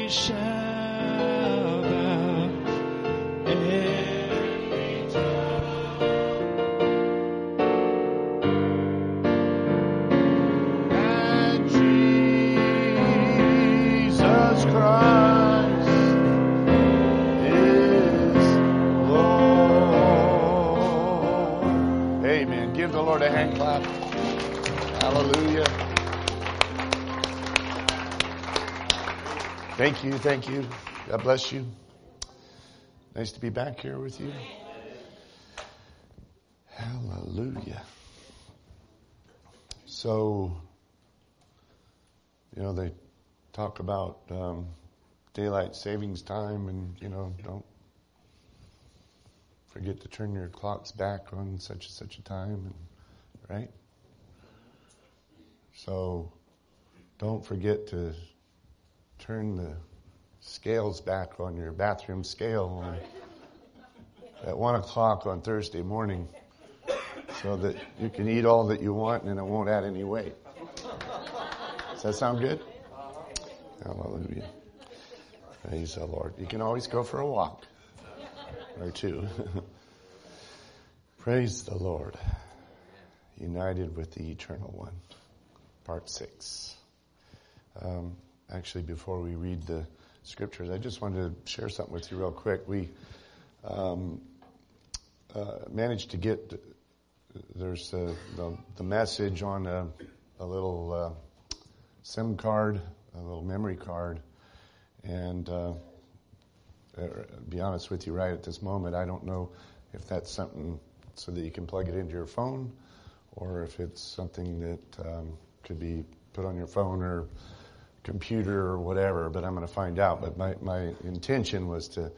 shall bow every tongue, and Jesus Christ is Lord. Amen. Give the Lord a hand clap. Hallelujah. Thank you, thank you. God bless you. Nice to be back here with you. Hallelujah. So, they talk about daylight savings time and, don't forget to turn your clocks back on such and such a time, right? So, don't forget to turn the scales back on your bathroom scale at 1 o'clock on Thursday morning so that you can eat all that you want and it won't add any weight. Does that sound good? Hallelujah. Praise the Lord. You can always go for a walk or two. Praise the Lord. United with the Eternal One. Part 6. Actually, before we read the scriptures, I just wanted to share something with you real quick. We managed to get, there's the message on a little SIM card, a little memory card. And to be honest with you, right at this moment, I don't know if that's something so that you can plug it into your phone or if it's something that could be put on your phone or computer or whatever, but I'm going to find out. But my intention was to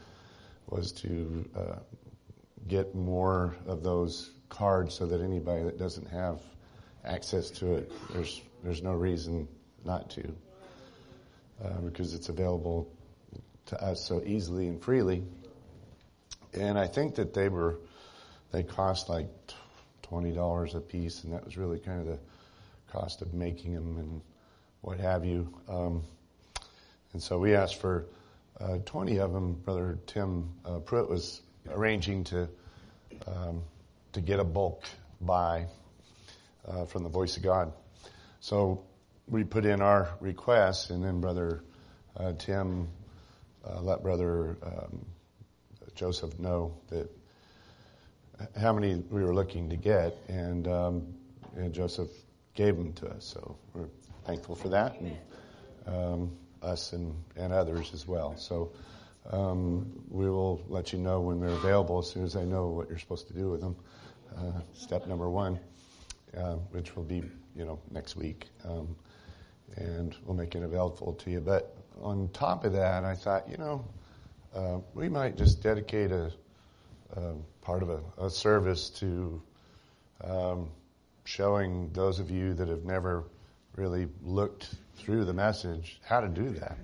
get more of those cards so that anybody that doesn't have access to it, there's no reason not to, because it's available to us so easily and freely. And I think that they cost like $20 a piece, and that was really kind of the cost of making them and what have you. And so we asked for 20 of them. Brother Tim Pruitt was arranging to get a bulk buy from the Voice of God. So we put in our request, and then Brother Tim let Brother Joseph know that how many we were looking to get, and Joseph gave them to us. So we're thankful for that, and us and others as well. So we will let you know when they're available as soon as I know what you're supposed to do with them. Step number 1, which will be next week, and we'll make it available to you. But on top of that, I thought we might just dedicate a part of a service to showing those of you that have never really looked through the message how to do that.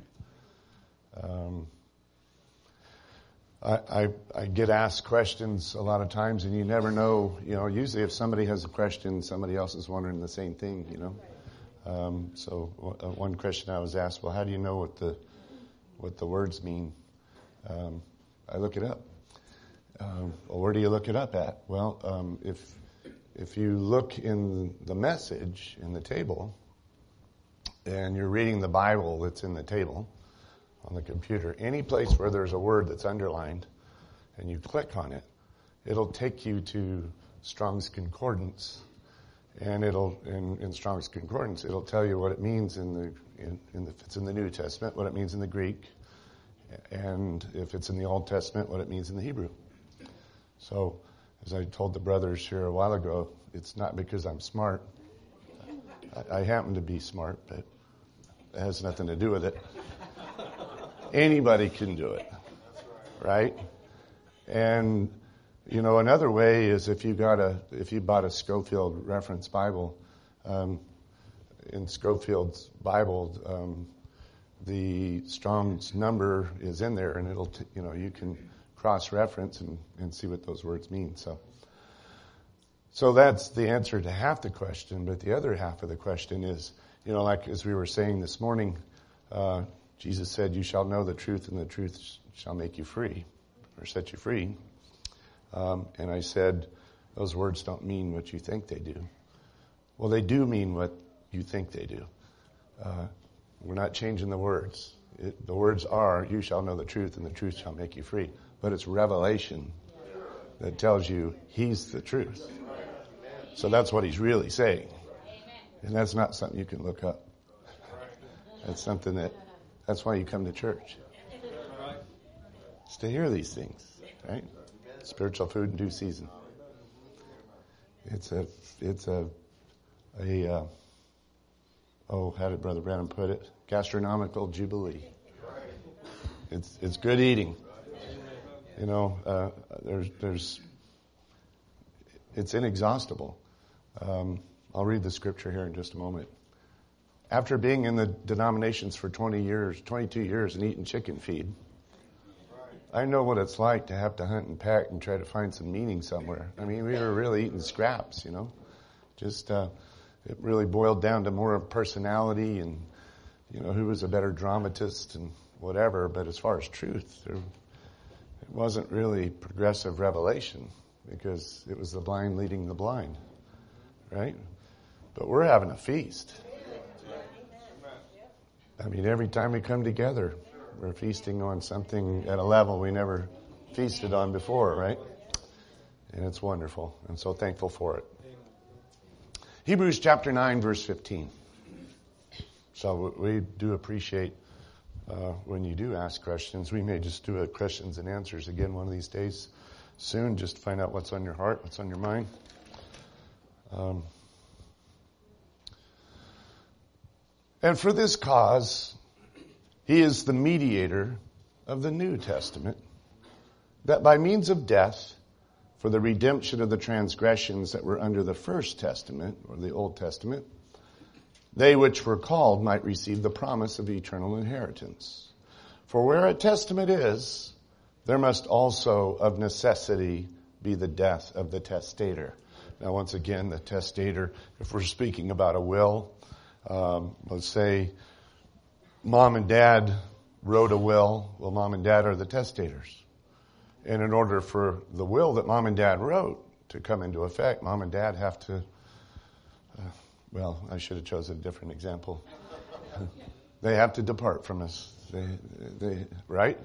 I get asked questions a lot of times, and you never know. Usually if somebody has a question, somebody else is wondering the same thing. So one question I was asked: well, how do you know what the words mean? I look it up. Well, where do you look it up at? Well, if you look in the message in the table, and you're reading the Bible that's in the table on the computer, any place where there's a word that's underlined and you click on it, it'll take you to Strong's Concordance, and in Strong's Concordance it'll tell you what it means if it's in the New Testament, what it means in the Greek, and if it's in the Old Testament, what it means in the Hebrew. So, as I told the brothers here a while ago, it's not because I'm smart. I happen to be smart, but it has nothing to do with it. Anybody can do it, right? And another way is if you bought a Scofield Reference Bible, in Scofield's Bible, the Strong's number is in there, and it'll you can cross-reference and see what those words mean. So that's the answer to half the question, but the other half of the question is, like as we were saying this morning, Jesus said, you shall know the truth, and the truth shall make you free, or set you free. And I said, those words don't mean what you think they do. Well, they do mean what you think they do. We're not changing the words. The words are, you shall know the truth, and the truth shall make you free. But it's revelation that tells you he's the truth. So that's what he's really saying. And that's not something you can look up. That's something that's why you come to church. It's to hear these things, right? Spiritual food in due season. It's how did Brother Branham put it? Gastronomical jubilee. It's good eating. You know, it's inexhaustible. I'll read the scripture here in just a moment. After being in the denominations for 22 years and eating chicken feed, I know what it's like to have to hunt and peck and try to find some meaning somewhere. I mean, we were really eating scraps, you know. Just, it really boiled down to more of personality and, you know, who was a better dramatist and whatever. But as far as truth, it wasn't really progressive revelation because it was the blind leading the blind, right? But we're having a feast. I mean, every time we come together, we're feasting on something at a level we never feasted on before, right? And it's wonderful. I'm so thankful for it. Hebrews chapter 9, verse 15. So we do appreciate when you do ask questions. We may just do a questions and answers again one of these days soon, just to find out what's on your heart, what's on your mind. And for this cause, he is the mediator of the New Testament, that by means of death, for the redemption of the transgressions that were under the First Testament, or the Old Testament, they which were called might receive the promise of eternal inheritance. For where a testament is, there must also of necessity be the death of the testator. Now once again, the testator, if we're speaking about a will, let's say mom and dad wrote a will. Well, mom and dad are the testators. And in order for the will that mom and dad wrote to come into effect, mom and dad have to, I should have chosen a different example. They have to depart from us. They right?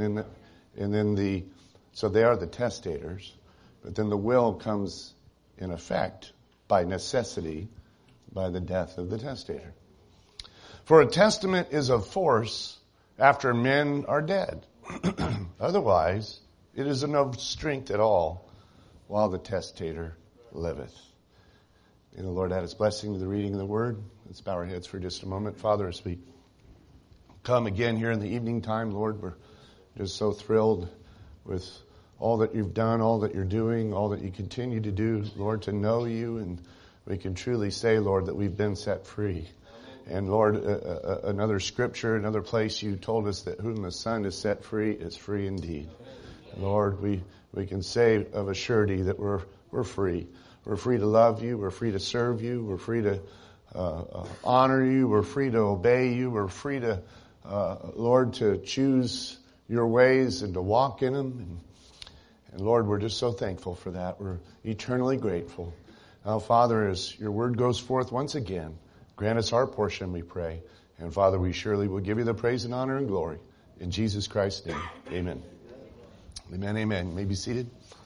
So they are the testators. But then the will comes in effect by necessity by the death of the testator. For a testament is of force after men are dead. Otherwise, it is of no strength at all while the testator liveth. May the Lord add his blessing to the reading of the word. Let's bow our heads for just a moment. Father, as we come again here in the evening time, Lord, we're just so thrilled with all that you've done, all that you're doing, all that you continue to do, Lord, to know you. And we can truly say, Lord, that we've been set free. And Lord, another scripture, another place you told us that whom the Son is set free is free indeed. Lord, we can say of a surety that we're free. We're free to love you. We're free to serve you. We're free to honor you. We're free to obey you. We're free to, Lord, to choose your ways and to walk in them. And Lord, we're just so thankful for that. We're eternally grateful. Now, Father, as your word goes forth once again, grant us our portion, we pray. And Father, we surely will give you the praise and honor and glory. In Jesus Christ's name, amen. Amen, amen. You may be seated.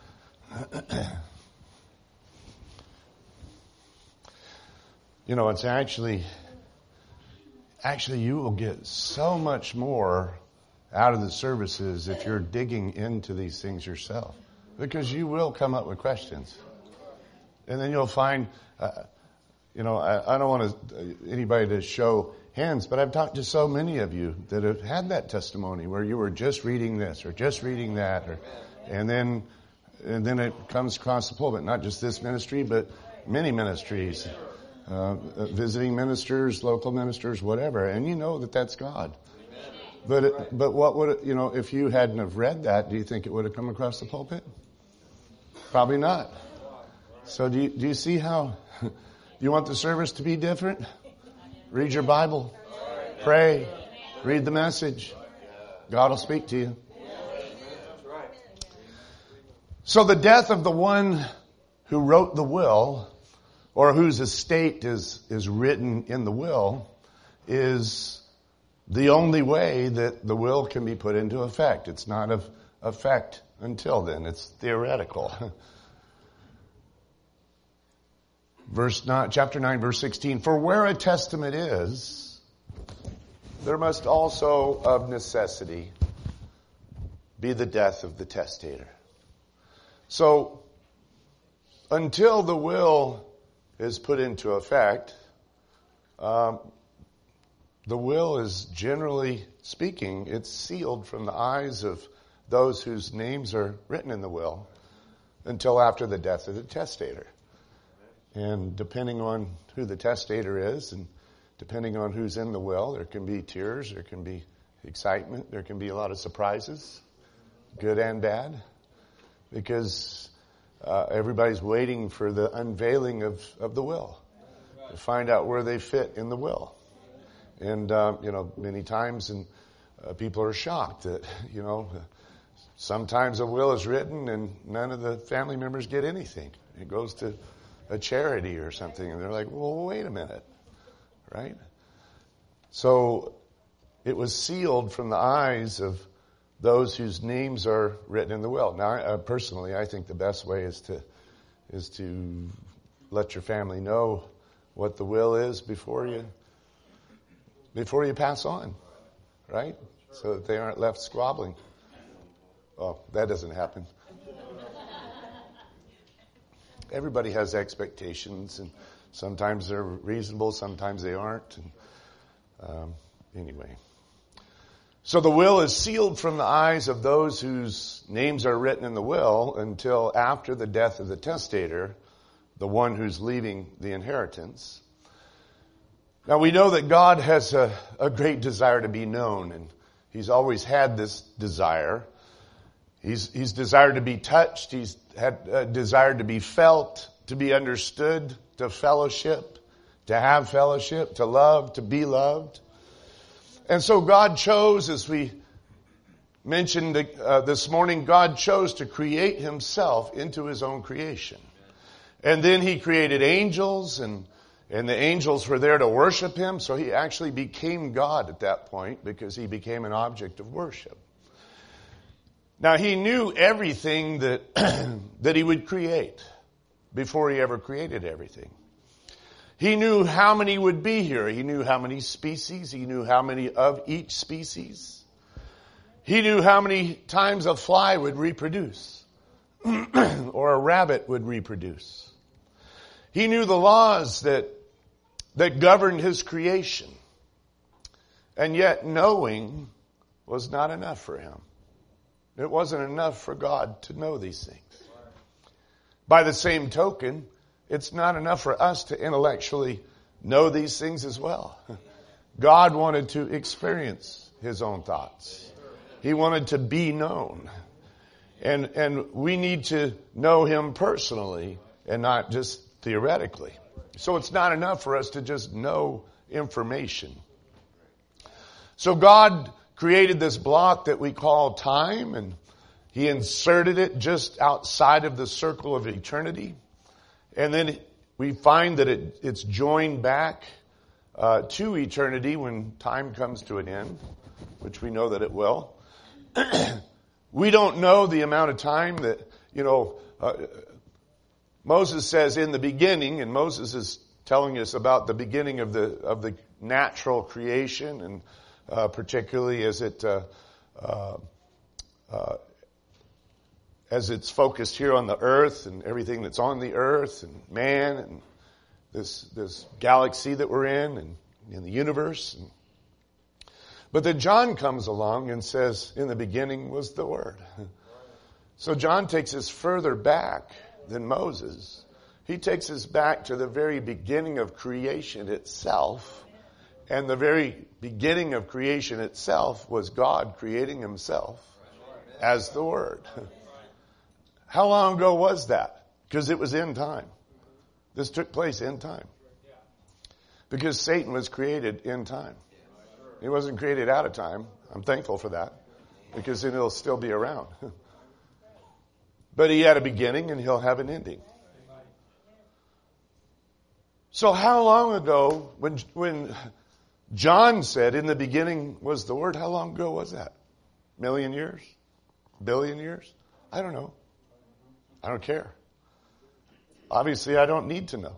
You know, it's actually you will get so much more out of the services if you're digging into these things yourself. Because you will come up with questions. And then you'll find, I don't want anybody to show hands, but I've talked to so many of you that have had that testimony where you were just reading this or just reading that, and then it comes across the pulpit. Not just this ministry, but many ministries, visiting ministers, local ministers, whatever, and you know that that's God. But what would if you hadn't have read that, do you think it would have come across the pulpit? Probably not. So do you see how you want the service to be different? Read your Bible. Pray. Read the Message. God will speak to you. So the death of the one who wrote the will, or whose estate is written in the will, is the only way that the will can be put into effect. It's not of effect until then. It's theoretical. Chapter 9, verse 16. For where a testament is, there must also of necessity be the death of the testator. So, until the will is put into effect, the will is, generally speaking, it's sealed from the eyes of those whose names are written in the will until after the death of the testator. And depending on who the testator is and depending on who's in the will, there can be tears, there can be excitement, there can be a lot of surprises, good and bad, because everybody's waiting for the unveiling of the will to find out where they fit in the will. And, many times people are shocked that, sometimes a will is written and none of the family members get anything. It goes to a charity or something, and they're like, well, wait a minute, right? So it was sealed from the eyes of those whose names are written in the will. Now, personally, I think the best way is to let your family know what the will is before you pass on, right? So that they aren't left squabbling. Oh, that doesn't happen. Everybody has expectations, and sometimes they're reasonable, sometimes they aren't. And, anyway. So the will is sealed from the eyes of those whose names are written in the will until after the death of the testator, the one who's leaving the inheritance. Now we know that God has a great desire to be known, and He's always had this desire. He's desired to be touched. He's had a desire to be felt, to be understood, to fellowship, to have fellowship, to love, to be loved. And so God chose, as we mentioned this morning, God chose to create Himself into His own creation. And then He created angels, and the angels were there to worship Him. So He actually became God at that point because He became an object of worship. Now He knew everything that He would create before He ever created everything. He knew how many would be here. He knew how many species. He knew how many of each species. He knew how many times a fly would reproduce or a rabbit would reproduce. He knew the laws that governed His creation. And yet knowing was not enough for Him. It wasn't enough for God to know these things. By the same token, it's not enough for us to intellectually know these things as well. God wanted to experience His own thoughts. He wanted to be known. And we need to know Him personally and not just theoretically. So it's not enough for us to just know information. So God created this block that we call time, and He inserted it just outside of the circle of eternity. And then we find that it's joined back to eternity when time comes to an end, which we know that it will. We don't know the amount of time that, Moses says in the beginning, and Moses is telling us about the beginning of the natural creation, and particularly as it's focused here on the earth and everything that's on the earth and man and this galaxy that we're in and in the universe. But then John comes along and says, in the beginning was the Word. So John takes us further back than Moses. He takes us back to the very beginning of creation itself. And the very beginning of creation itself was God creating Himself as the Word. How long ago was that? Because it was in time. This took place in time. Because Satan was created in time. He wasn't created out of time. I'm thankful for that, because then he'll still be around. But he had a beginning and he'll have an ending. So how long ago, when John said, in the beginning was the Word, how long ago was that? 1,000,000 years? 1,000,000,000 years? I don't know. I don't care. Obviously, I don't need to know.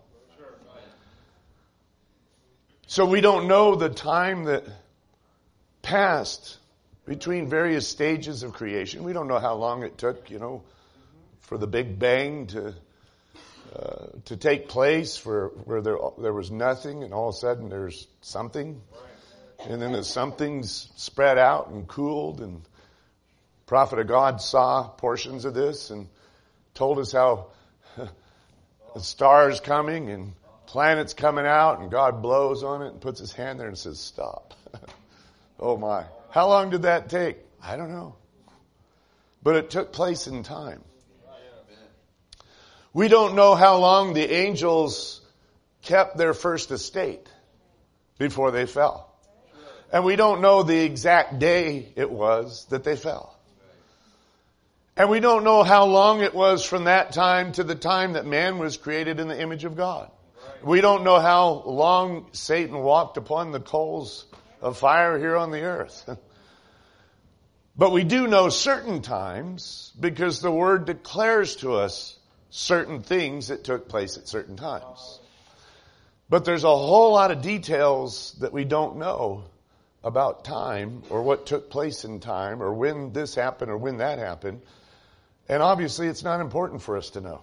So we don't know the time that passed between various stages of creation. We don't know how long it took, for the Big Bang to take place, where there was nothing, and all of a sudden there's something, and then the something's spread out and cooled, and prophet of God saw portions of this and told us how the stars coming and planets coming out, and God blows on it and puts his hand there and says, stop. Oh my. How long did that take? I don't know. But it took place in time. We don't know how long the angels kept their first estate before they fell. And we don't know the exact day it was that they fell. And we don't know how long it was from that time to the time that man was created in the image of God. We don't know how long Satan walked upon the coals of fire here on the earth. But we do know certain times, because the Word declares to us certain things that took place at certain times. But there's a whole lot of details that we don't know about time, or what took place in time, or when this happened or when that happened. And obviously it's not important for us to know.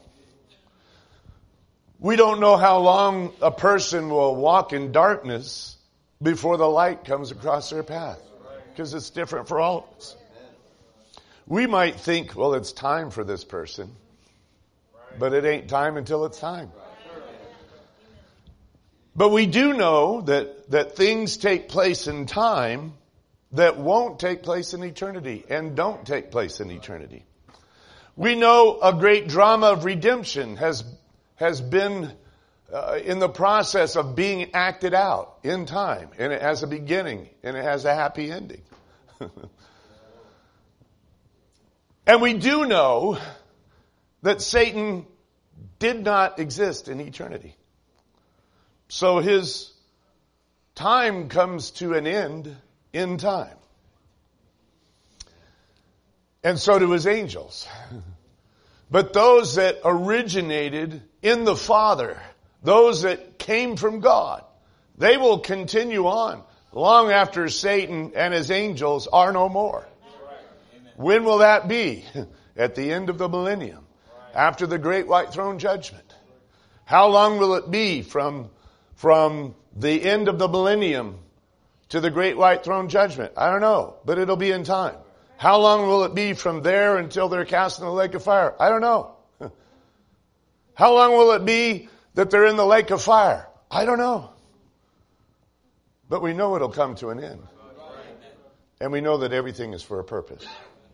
We don't know how long a person will walk in darkness before the light comes across their path, because it's different for all of us. We might think, well, it's time for this person, but it ain't time until it's time. But we do know that things take place in time that won't take place in eternity and don't take place in eternity. We know a great drama of redemption has been in the process of being acted out in time. And it has a beginning and it has a happy ending. And we do know that Satan did not exist in eternity. So his time comes to an end in time. And so do his angels. But those that originated in the Father, those that came from God, they will continue on long after Satan and his angels are no more. When will that be? At the end of the millennium, after the great white throne judgment. How long will it be from the end of the millennium to the great white throne judgment? I don't know, but it'll be in time. How long will it be from there until they're cast in the lake of fire? I don't know. How long will it be that they're in the lake of fire? I don't know. But we know it'll come to an end. And we know that everything is for a purpose.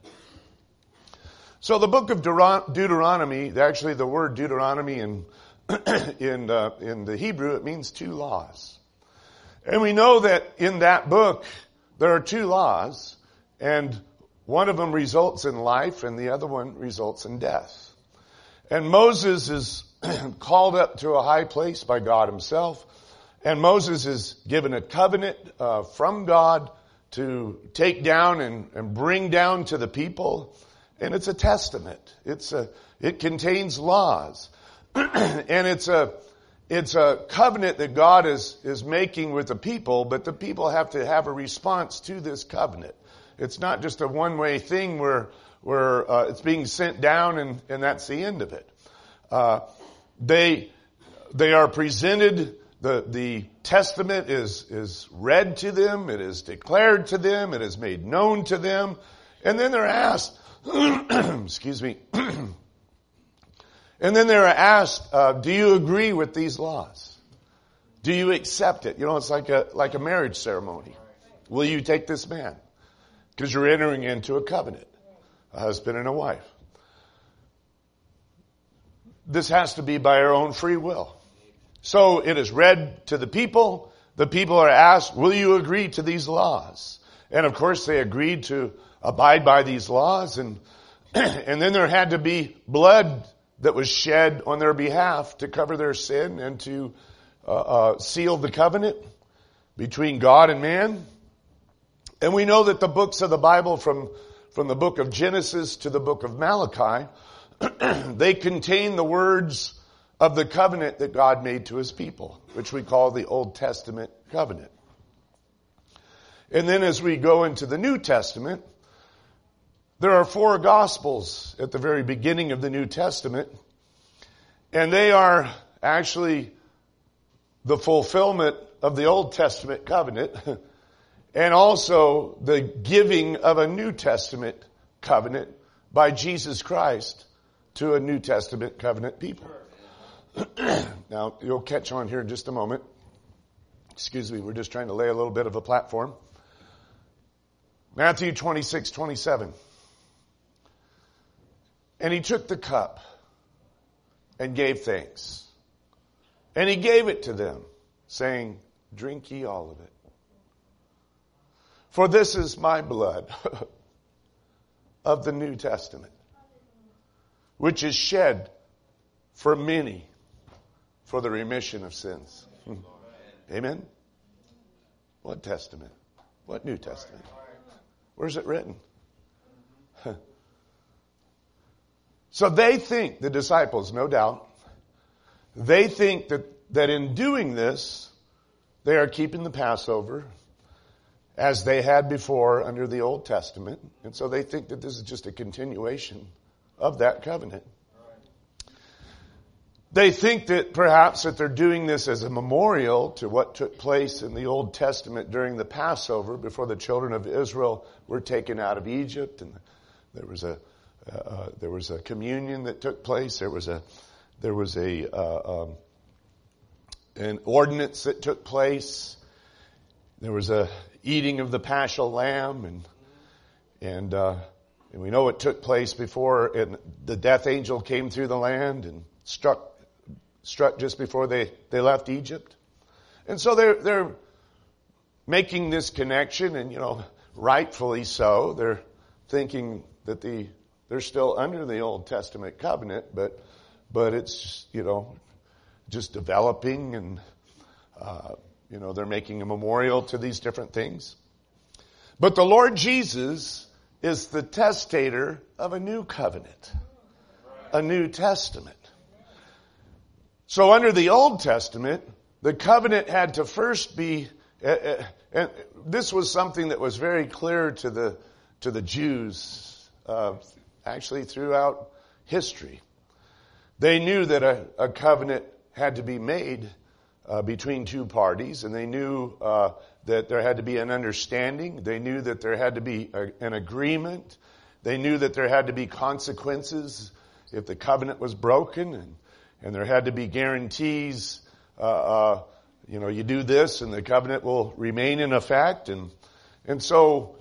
So the book of Deuteronomy, actually the word Deuteronomy in the Hebrew, it means 2 laws. And we know that in that book there are 2 laws, and one of them results in life and the other one results in death. And Moses is called up to a high place by God himself. And Moses is given a covenant from God to take down and bring down to the people. And it's a testament. It contains laws. And it's a covenant that God is making with the people, but the people have to have a response to this covenant. It's not just a one-way thing where it's being sent down and that's the end of it. They are presented, the testament is read to them, it is declared to them, it is made known to them, and then they're asked, excuse me, and then they're asked, do you agree with these laws? Do you accept it? It's like a marriage ceremony. Will you take this man? Because you're entering into a covenant, a husband and a wife. This has to be by our own free will. So it is read to the people. the people are asked, will you agree to these laws? And of course they agreed to abide by these laws, and then there had to be blood that was shed on their behalf to cover their sin and to seal the covenant between God and man. And we know that the books of the Bible, from the book of Genesis to the book of Malachi, they contain the words of the covenant that God made to his people, which we call the Old Testament covenant. And then as we go into the New Testament, there are 4 Gospels at the very beginning of the New Testament, and they are actually the fulfillment of the Old Testament covenant and also the giving of a New Testament covenant by Jesus Christ to a New Testament covenant people. Now, you'll catch on here in just a moment. Excuse me, we're just trying to lay a little bit of a platform. Matthew 26:27. And he took the cup and gave thanks. And he gave it to them, saying, drink ye all of it. For this is my blood of the New Testament, which is shed for many for the remission of sins. Amen? What testament? What New Testament? Where's it written? So they think, the disciples, no doubt, they think that in doing this, they are keeping the Passover as they had before under the Old Testament. And so they think that this is just a continuation of that covenant. They think that perhaps that they're doing this as a memorial to what took place in the Old Testament during the Passover before the children of Israel were taken out of Egypt, and there was a communion that took place. There was an ordinance that took place. There was a eating of the paschal lamb, and we know it took place before, and the death angel came through the land and struck just before they left Egypt. And so they're making this connection, and rightfully so. They're thinking that they're still under the Old Testament covenant, but it's just developing, and they're making a memorial to these different things. But the Lord Jesus is the testator of a new covenant, a New Testament. So under the Old Testament, the covenant had to first be, and this was something that was very clear to the Jews, actually throughout history. They knew that a covenant had to be made between two parties, and they knew that there had to be an understanding. They knew that there had to be an agreement. They knew that there had to be consequences if the covenant was broken, and there had to be guarantees. You do this, and the covenant will remain in effect, and so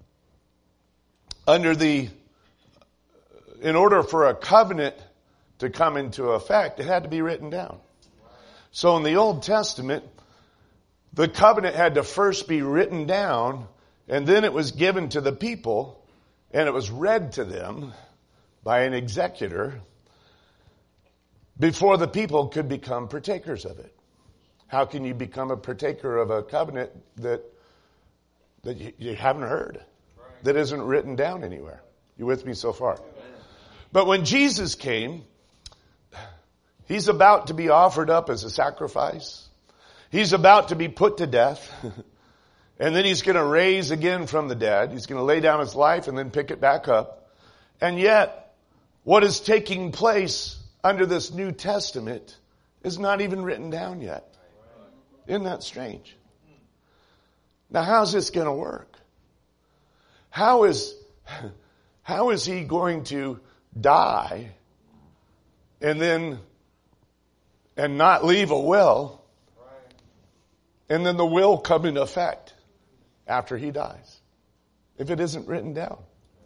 in order for a covenant to come into effect, it had to be written down. So in the Old Testament, the covenant had to first be written down, and then it was given to the people, and it was read to them by an executor before the people could become partakers of it. How can you become a partaker of a covenant that you haven't heard, that isn't written down anywhere? You with me so far? But when Jesus came, he's about to be offered up as a sacrifice. He's about to be put to death. And then he's going to raise again from the dead. He's going to lay down his life and then pick it back up. And yet, what is taking place under this New Testament is not even written down yet. Isn't that strange? Now, how's this going to work? How is he going to die and not leave a will, and then the will come into effect after he dies, if it isn't written down?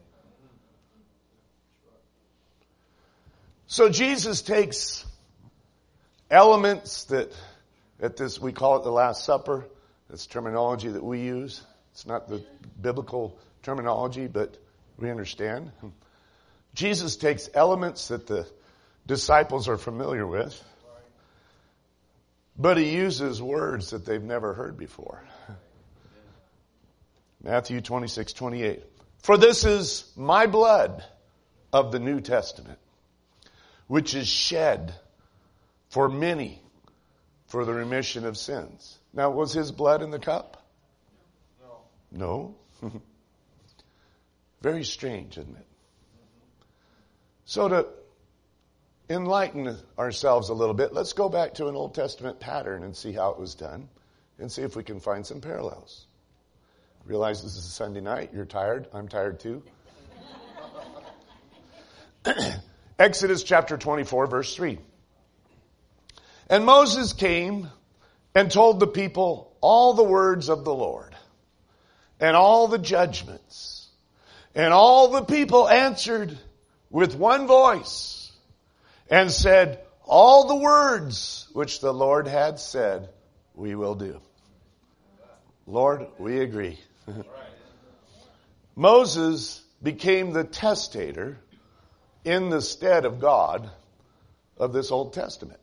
So Jesus takes elements that at this, we call it the Last Supper, It's terminology that we use. It's not the biblical terminology, but we understand. Jesus takes elements that the disciples are familiar with, but he uses words that they've never heard before. Matthew 26:28. For this is my blood of the New Testament, which is shed for many for the remission of sins. Now, was his blood in the cup? No. Very strange, isn't it? So to enlighten ourselves a little bit, let's go back to an Old Testament pattern and see how it was done and see if we can find some parallels. Realize this is a Sunday night. You're tired. I'm tired too. Exodus chapter 24, verse 3. And Moses came and told the people all the words of the Lord and all the judgments. And all the people answered with one voice and said, all the words which the Lord had said, we will do. Lord, we agree. Moses became the testator in the stead of God of this Old Testament.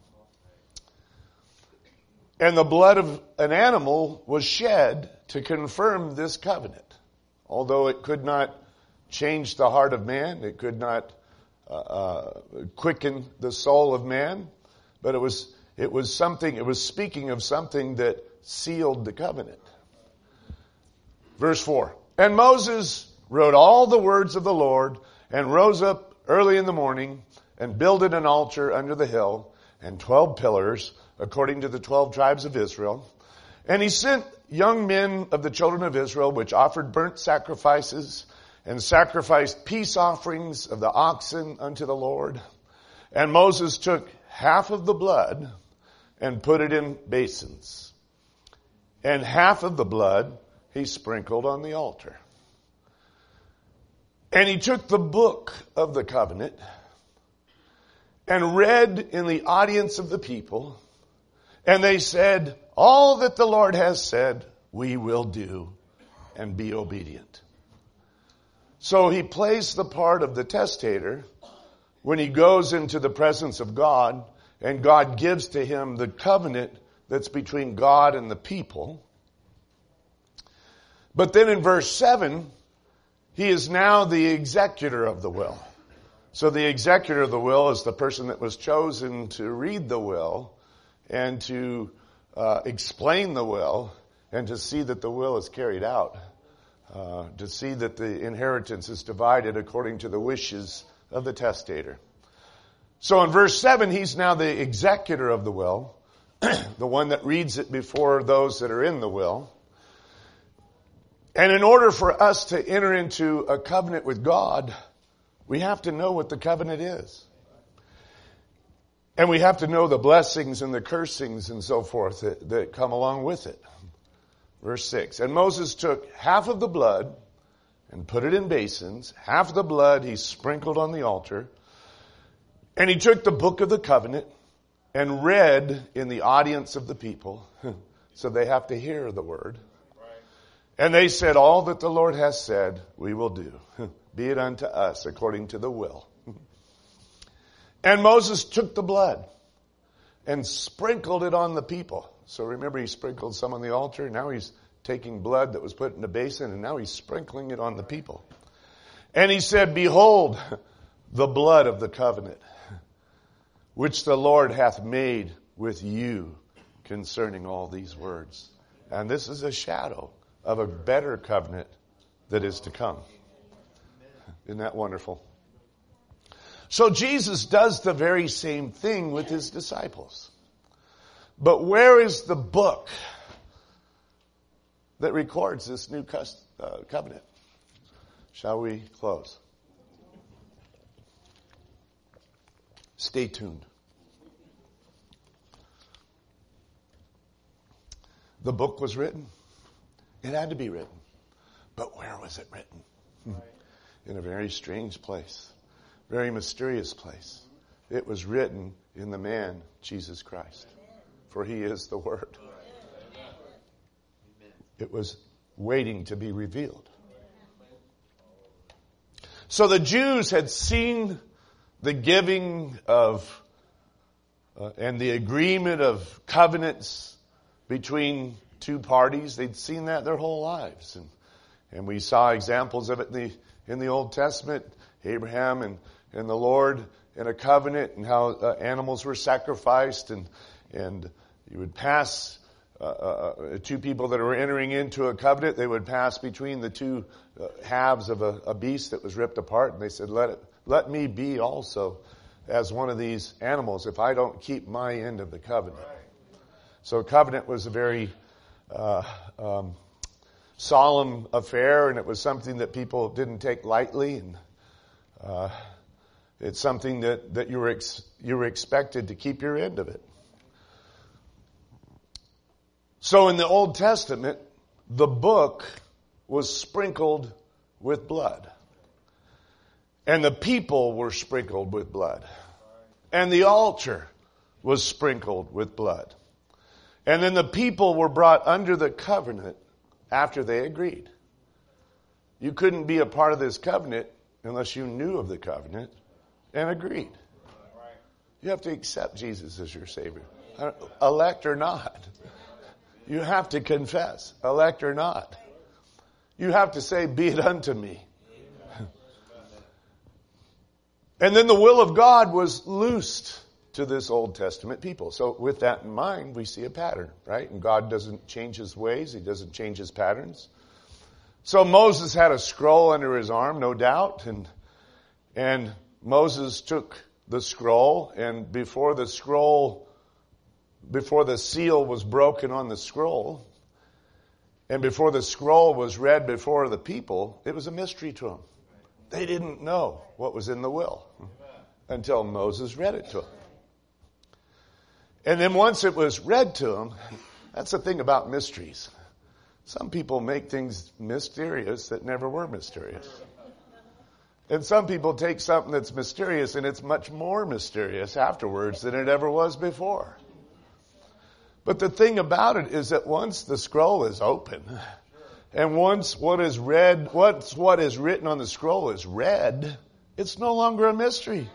And the blood of an animal was shed to confirm this covenant. Although it could not change the heart of man, it could not quicken the soul of man, but it was speaking of something that sealed the covenant. Verse 4. And Moses wrote all the words of the Lord and rose up early in the morning and builded an altar under the hill and 12 pillars according to the 12 tribes of Israel. And he sent young men of the children of Israel, which offered burnt sacrifices and sacrificed peace offerings of the oxen unto the Lord. And Moses took half of the blood and put it in basins. And half of the blood he sprinkled on the altar. And he took the book of the covenant and read in the audience of the people. And they said, all that the Lord has said, we will do and be obedient. So he plays the part of the testator when he goes into the presence of God and God gives to him the covenant that's between God and the people. But then in verse 7, he is now the executor of the will. So the executor of the will is the person that was chosen to read the will and to explain the will and to see that the will is carried out. To see that the inheritance is divided according to the wishes of the testator. So in verse 7, he's now the executor of the will, the one that reads it before those that are in the will. And in order for us to enter into a covenant with God, we have to know what the covenant is. And we have to know the blessings and the cursings and so forth that come along with it. Verse 6, and Moses took half of the blood and put it in basins. Half of the blood he sprinkled on the altar. And he took the book of the covenant and read in the audience of the people. So they have to hear the word. And they said, all that the Lord has said, we will do. Be it unto us according to the will. And Moses took the blood and sprinkled it on the people. So remember, he sprinkled some on the altar. Now he's taking blood that was put in a basin, and now he's sprinkling it on the people. And he said, behold, the blood of the covenant, which the Lord hath made with you concerning all these words. And this is a shadow of a better covenant that is to come. Isn't that wonderful? So Jesus does the very same thing with his disciples. But where is the book that records this new covenant? Shall we close? Stay tuned. The book was written. It had to be written. But where was it written? In a very strange place. Very mysterious place. It was written in the man, Jesus Christ. For he is the Word. It was waiting to be revealed. So the Jews had seen the giving of and the agreement of covenants between two parties. They'd seen that their whole lives. And we saw examples of it in the Old Testament, Abraham and the Lord in a covenant, and how animals were sacrificed, and you would pass two people that were entering into a covenant. They would pass between the two halves of a beast that was ripped apart, and they said, let me be also as one of these animals if I don't keep my end of the covenant. So a covenant was a very solemn affair, and it was something that people didn't take lightly, and it's something that you were expected to keep your end of it. So in the Old Testament, the book was sprinkled with blood. And the people were sprinkled with blood. And the altar was sprinkled with blood. And then the people were brought under the covenant after they agreed. You couldn't be a part of this covenant unless you knew of the covenant and agreed. You have to accept Jesus as your Savior, elect or not. You have to confess, elect or not. You have to say, be it unto me. And then the will of God was loosed to this Old Testament people. So with that in mind, we see a pattern, right? And God doesn't change his ways. He doesn't change his patterns. So Moses had a scroll under his arm, no doubt. And Moses took the scroll, and before the seal was broken on the scroll, and before the scroll was read before the people, it was a mystery to them. They didn't know what was in the will until Moses read it to them. And then once it was read to them, that's the thing about mysteries. Some people make things mysterious that never were mysterious. And some people take something that's mysterious and it's much more mysterious afterwards than it ever was before. But the thing about it is that once the scroll is open, and once what is written on the scroll is read, it's no longer a mystery.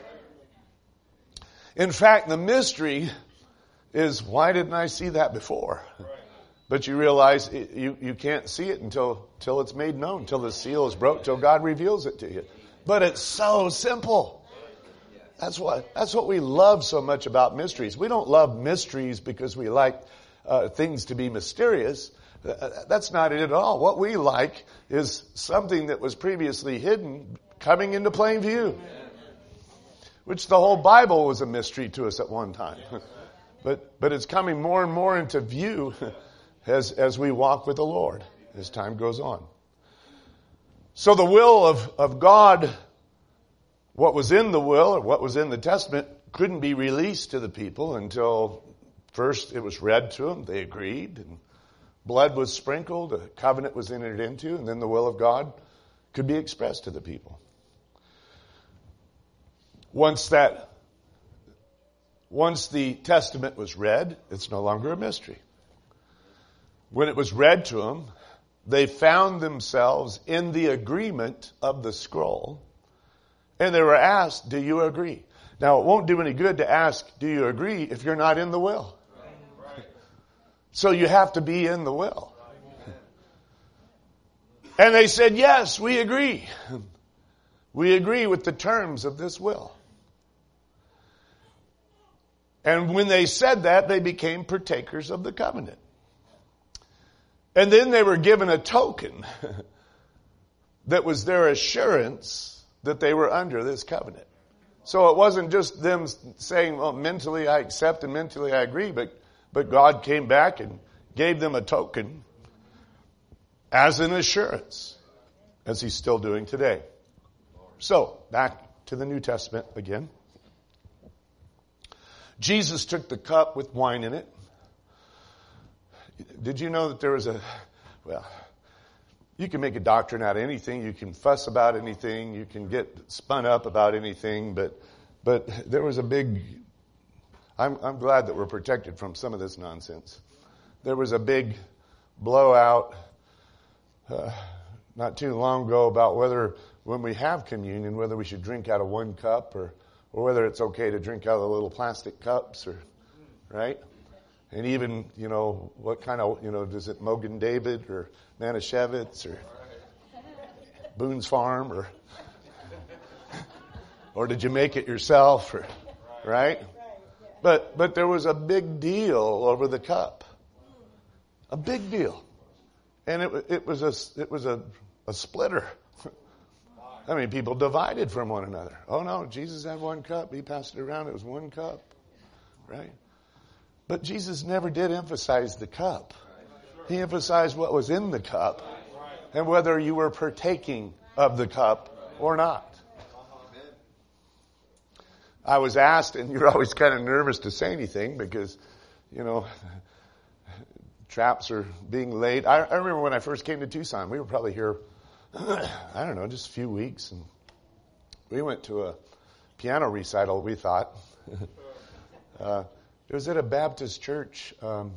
In fact, the mystery is, why didn't I see that before? But you realize you can't see it until it's made known, till the seal is broke, till God reveals it to you. But it's so simple. That's what we love so much about mysteries. We don't love mysteries because we like things to be mysterious. That's not it at all. What we like is something that was previously hidden coming into plain view. Which the whole Bible was a mystery to us at one time. But it's coming more and more into view as we walk with the Lord as time goes on. So the will of God, what was in the will or what was in the testament, couldn't be released to the people until first it was read to them, they agreed, and blood was sprinkled, a covenant was entered into, and then the will of God could be expressed to the people. Once the testament was read, it's no longer a mystery. When it was read to them, they found themselves in the agreement of the scroll, and they were asked, do you agree? Now, it won't do any good to ask, do you agree, if you're not in the will. So you have to be in the will. And they said, yes, we agree. We agree with the terms of this will. And when they said that, they became partakers of the covenant. And then they were given a token that was their assurance that they were under this covenant. So it wasn't just them saying, well, mentally I accept and mentally I agree, but God came back and gave them a token as an assurance, as he's still doing today. So, back to the New Testament again. Jesus took the cup with wine in it. Did you know that there was you can make a doctrine out of anything. You can fuss about anything. You can get spun up about anything. But there was a big, I'm glad that we're protected from some of this nonsense. There was a big blowout not too long ago about whether when we have communion, whether we should drink out of one cup or whether it's okay to drink out of the little plastic cups right? And even, what kind of, does it Mogen David or Manischewitz or Boone's Farm or did you make it yourself right? But there was a big deal over the cup. A big deal. And it was a splitter. I mean, people divided from one another. Oh no, Jesus had one cup. He passed it around. It was one cup. Right? But Jesus never did emphasize the cup. He emphasized what was in the cup and whether you were partaking of the cup or not. I was asked, and you're always kind of nervous to say anything because, traps are being laid. I remember when I first came to Tucson, we were probably here, I don't know, just a few weeks. And we went to a piano recital, we thought. It was at a Baptist church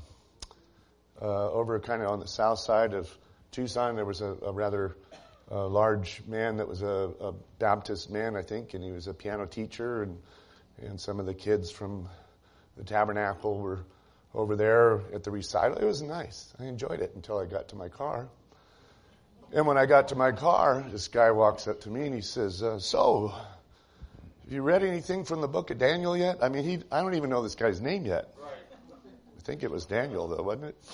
over kind of on the south side of Tucson. There was a rather large man that was a Baptist man, I think, and he was a piano teacher, and some of the kids from the tabernacle were over there at the recital. It was nice. I enjoyed it until I got to my car. And when I got to my car, this guy walks up to me and he says, so, have you read anything from the book of Daniel yet? I mean, I don't even know this guy's name yet. I think it was Daniel, though, wasn't it?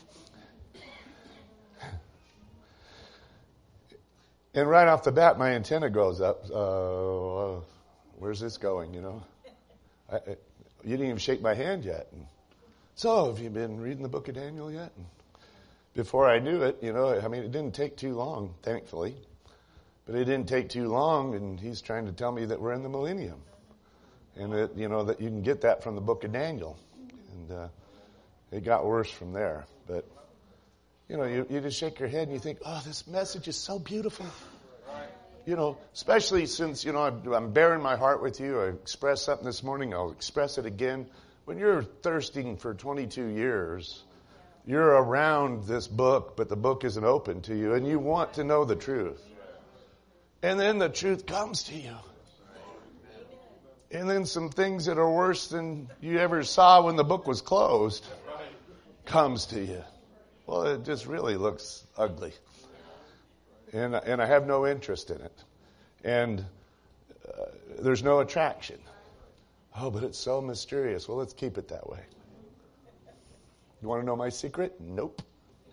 And right off the bat, my antenna goes up. Where's this going, you didn't even shake my hand yet. And, so, have you been reading the book of Daniel yet? And before I knew it, it didn't take too long, thankfully. But it didn't take too long, and he's trying to tell me that we're in the millennium. And that, that you can get that from the book of Daniel. And it got worse from there. But, you just shake your head and you think, oh, this message is so beautiful. Especially since, I'm bearing my heart with you. I expressed something this morning. I'll express it again. When you're thirsting for 22 years, you're around this book, but the book isn't open to you, and you want to know the truth. And then the truth comes to you. And then some things that are worse than you ever saw when the book was closed comes to you. Well, it just really looks ugly. And I have no interest in it. And there's no attraction. Oh, but it's so mysterious. Well, let's keep it that way. You want to know my secret? Nope.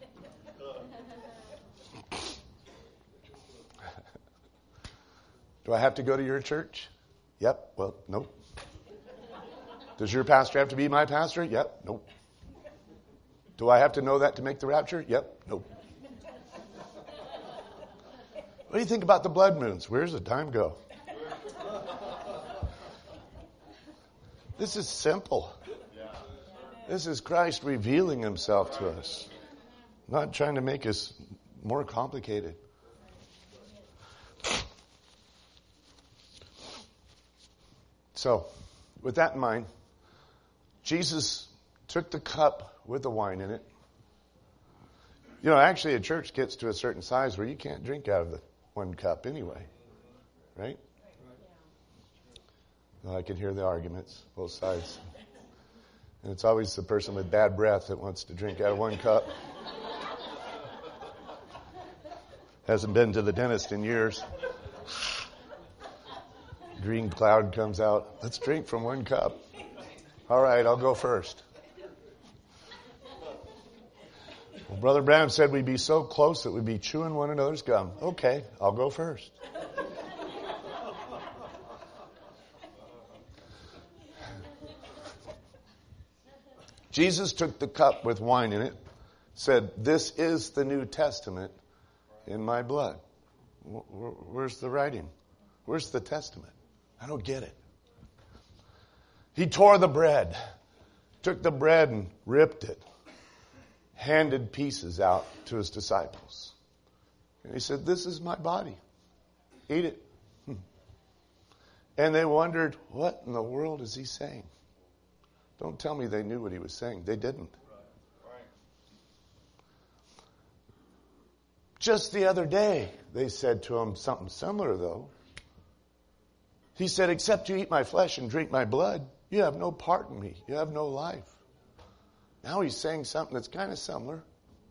Do I have to go to your church? Yep. Well, nope. Does your pastor have to be my pastor? Yep. Nope. Do I have to know that to make the rapture? Yep. Nope. What do you think about the blood moons? Where's the time go? This is simple. This is Christ revealing himself to us, not trying to make us more complicated. So, with that in mind, Jesus took the cup with the wine in it. Actually a church gets to a certain size where you can't drink out of the one cup anyway. Right? Well, I can hear the arguments, both sides. And it's always the person with bad breath that wants to drink out of one cup. Hasn't been to the dentist in years. Green cloud comes out. Let's drink from one cup. All right, I'll go first. Well, Brother Branham said we'd be so close that we'd be chewing one another's gum. Okay, I'll go first. Jesus took the cup with wine in it, said, "This is the New Testament in my blood." Where's the writing? Where's the testament? I don't get it. He tore the bread, took the bread and ripped it, handed pieces out to his disciples. And he said, "This is my body. Eat it." And they wondered, what in the world is he saying? Don't tell me they knew what he was saying. They didn't. Just the other day, they said to him something similar, though. He said, except you eat my flesh and drink my blood, you have no part in me. You have no life. Now he's saying something that's kind of similar.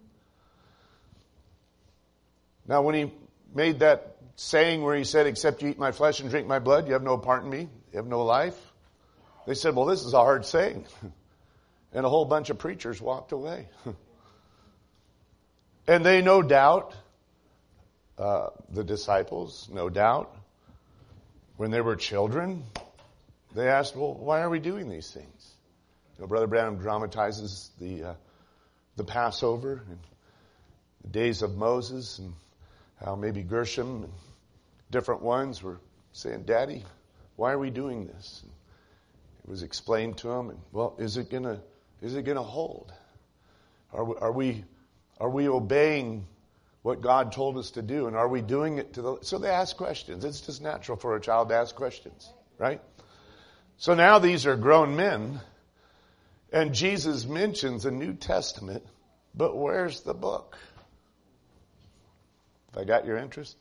Now when he made that saying where he said, except you eat my flesh and drink my blood, you have no part in me. You have no life. They said, well, this is a hard saying. And a whole bunch of preachers walked away. And they no doubt, the disciples, no doubt, when they were children, they asked, well, why are we doing these things? You know, Brother Branham dramatizes the Passover and the days of Moses and how maybe Gershom and different ones were saying, Daddy, why are we doing this? And it was explained to them, and well, is it gonna hold? Are we obeying what God told us to do, and are we doing it so they ask questions. It's just natural for a child to ask questions, right? So now these are grown men, and Jesus mentions a New Testament, but where's the book? Have I got your interest?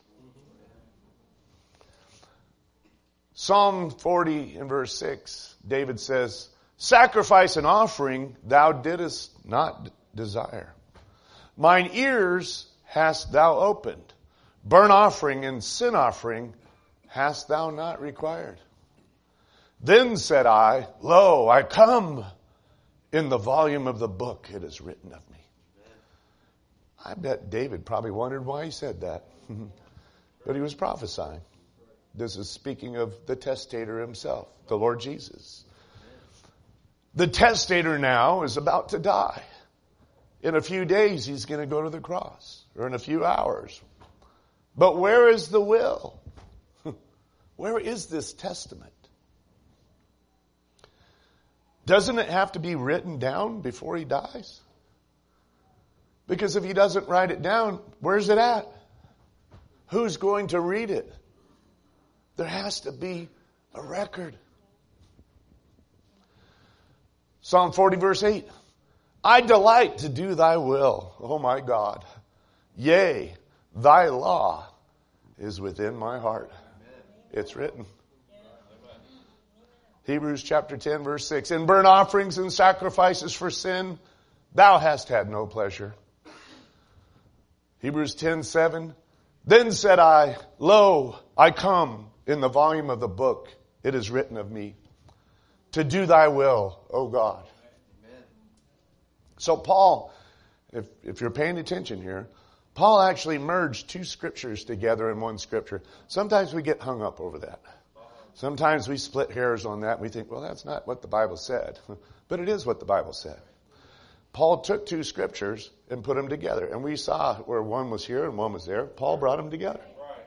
Psalm 40 and verse 6, David says, sacrifice and offering thou didst not desire. Mine ears hast thou opened. Burnt offering and sin offering hast thou not required. Then said I, lo, I come. In the volume of the book it is written of me. I bet David probably wondered why he said that. But he was prophesying. This is speaking of the testator himself, the Lord Jesus. The testator now is about to die. In a few days, he's going to go to the cross, or in a few hours. But where is the will? Where is this testament? Doesn't it have to be written down before he dies? Because if he doesn't write it down, where's it at? Who's going to read it? There has to be a record. Psalm 40 verse 8. I delight to do thy will, O my God. Yea, thy law is within my heart. It's written. Hebrews chapter 10 verse 6. In burnt offerings and sacrifices for sin, thou hast had no pleasure. Hebrews 10:7. Then said I, lo, I come. In the volume of the book, it is written of me, to do thy will, O God. Amen. So Paul, if you're paying attention here, Paul actually merged two scriptures together in one scripture. Sometimes we get hung up over that. Sometimes we split hairs on that and we think, well, that's not what the Bible said. But it is what the Bible said. Paul took two scriptures and put them together. And we saw where one was here and one was there. Paul brought them together.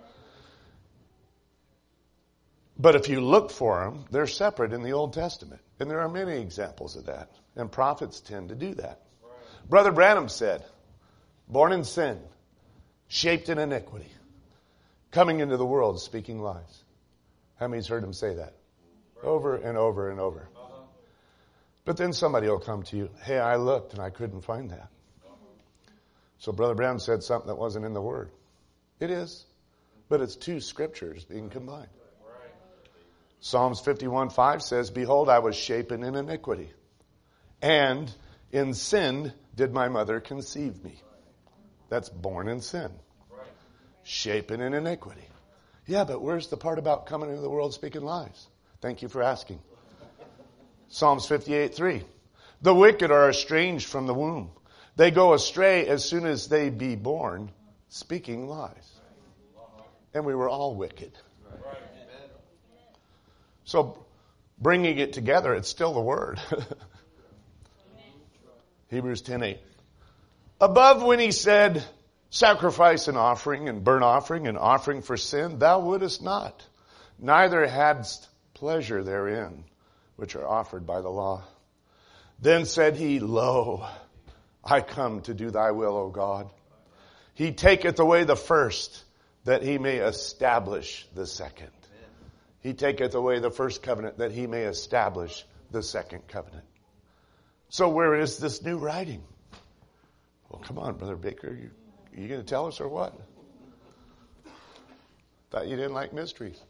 But if you look for them, they're separate in the Old Testament. And there are many examples of that. And prophets tend to do that. Right. Brother Branham said, born in sin, shaped in iniquity, coming into the world speaking lies. How many's heard him say that? Right. Over and over and over. Uh-huh. But then somebody will come to you, hey, I looked and I couldn't find that. Uh-huh. So Brother Branham said something that wasn't in the Word. It is. But it's two scriptures being combined. Psalms 51:5 says, behold, I was shapen in iniquity, and in sin did my mother conceive me. That's born in sin. Shapen in iniquity. Yeah, but where's the part about coming into the world speaking lies? Thank you for asking. Psalms 58:3. The wicked are estranged from the womb. They go astray as soon as they be born, speaking lies. And we were all wicked. So, bringing it together, it's still the Word. Hebrews 10:8. Above when he said, sacrifice and offering and burnt offering and offering for sin, thou wouldest not, neither hadst pleasure therein, which are offered by the law. Then said he, lo, I come to do thy will, O God. He taketh away the first, that he may establish the second. He taketh away the first covenant that he may establish the second covenant. So where is this new writing? Well, come on, Brother Baker. You going to tell us or what? Thought you didn't like mysteries.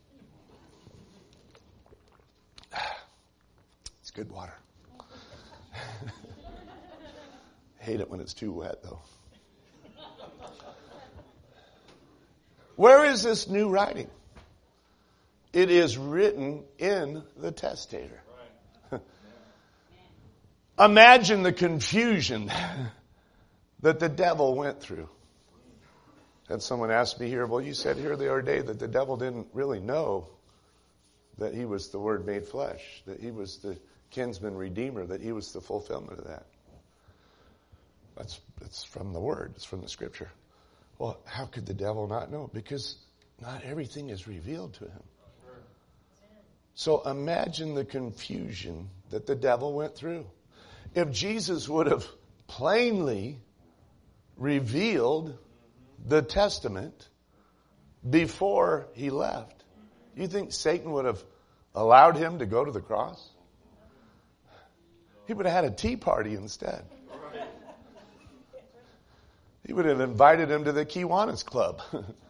It's good water. Hate it when it's too wet, though. Where is this new writing? It is written in the testator. Imagine the confusion that the devil went through. Had someone asked me here, well, you said here the other day that the devil didn't really know that he was the Word made flesh, that he was the kinsman redeemer, that he was the fulfillment of that. That's from the Word. It's from the Scripture. Well, how could the devil not know? Because not everything is revealed to him. So imagine the confusion that the devil went through. If Jesus would have plainly revealed the Testament before he left, you think Satan would have allowed him to go to the cross? He would have had a tea party instead. He would have invited him to the Kiwanis Club.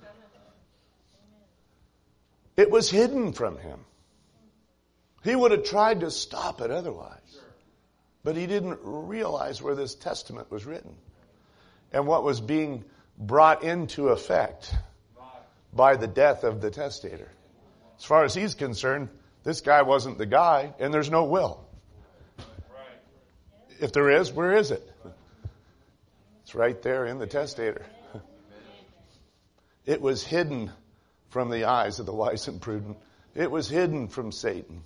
It was hidden from him. He would have tried to stop it otherwise. But he didn't realize where this testament was written and what was being brought into effect by the death of the testator. As far as he's concerned, this guy wasn't the guy, and there's no will. If there is, where is it? It's right there in the testator. It was hidden from the eyes of the wise and prudent. It was hidden from Satan.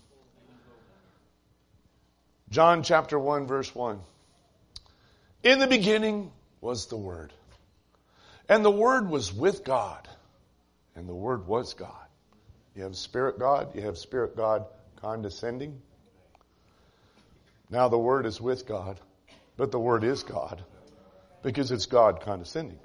John chapter 1, verse 1. In the beginning was the Word. And the Word was with God. And the Word was God. You have Spirit God. You have Spirit God condescending. Now the Word is with God. But the Word is God. Because it's God condescending.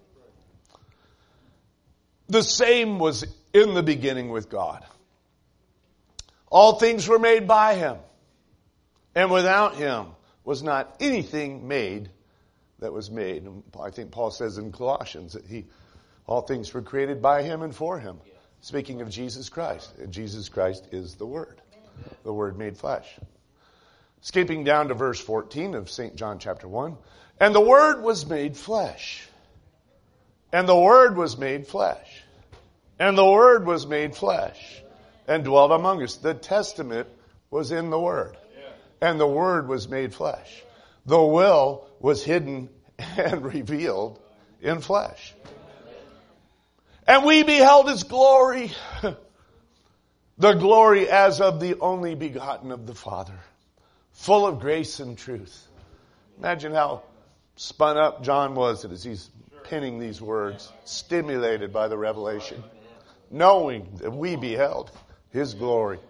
The same was in the beginning with God. All things were made by Him. And without Him was not anything made that was made. And I think Paul says in Colossians that all things were created by Him and for Him. Speaking of Jesus Christ. And Jesus Christ is the Word. The Word made flesh. Skipping down to verse 14 of St. John chapter 1. And the Word was made flesh. And the Word was made flesh. And the Word was made flesh. And dwelt among us. The testament was in the Word. And the Word was made flesh. The will was hidden and revealed in flesh. And we beheld His glory. The glory as of the only begotten of the Father. Full of grace and truth. Imagine how spun up John was as he's penning these words. Stimulated by the revelation. Knowing that we beheld His glory.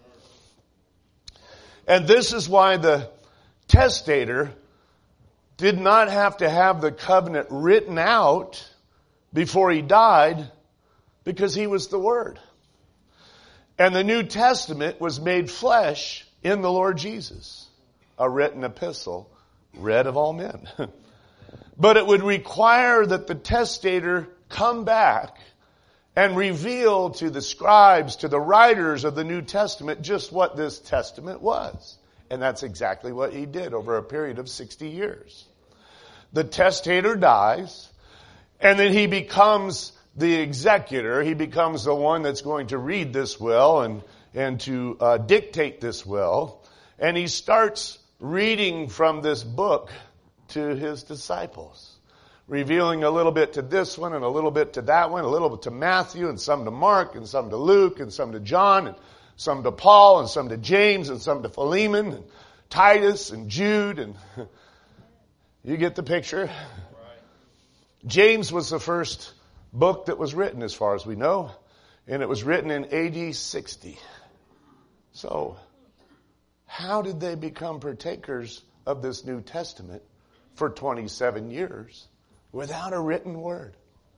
And this is why the testator did not have to have the covenant written out before he died, because he was the Word. And the New Testament was made flesh in the Lord Jesus, a written epistle read of all men. But it would require that the testator come back and reveal to the scribes, to the writers of the New Testament, just what this testament was. And that's exactly what he did over a period of 60 years. The testator dies, and then he becomes the executor. He becomes the one that's going to read this will and to dictate this will. And he starts reading from this book to his disciples. Revealing a little bit to this one and a little bit to that one, a little bit to Matthew and some to Mark and some to Luke and some to John and some to Paul and some to James and some to Philemon and Titus and Jude, and you get the picture. James was the first book that was written as far as we know, and it was written in AD 60. So, how did they become partakers of this New Testament for 27 years? Without a written word.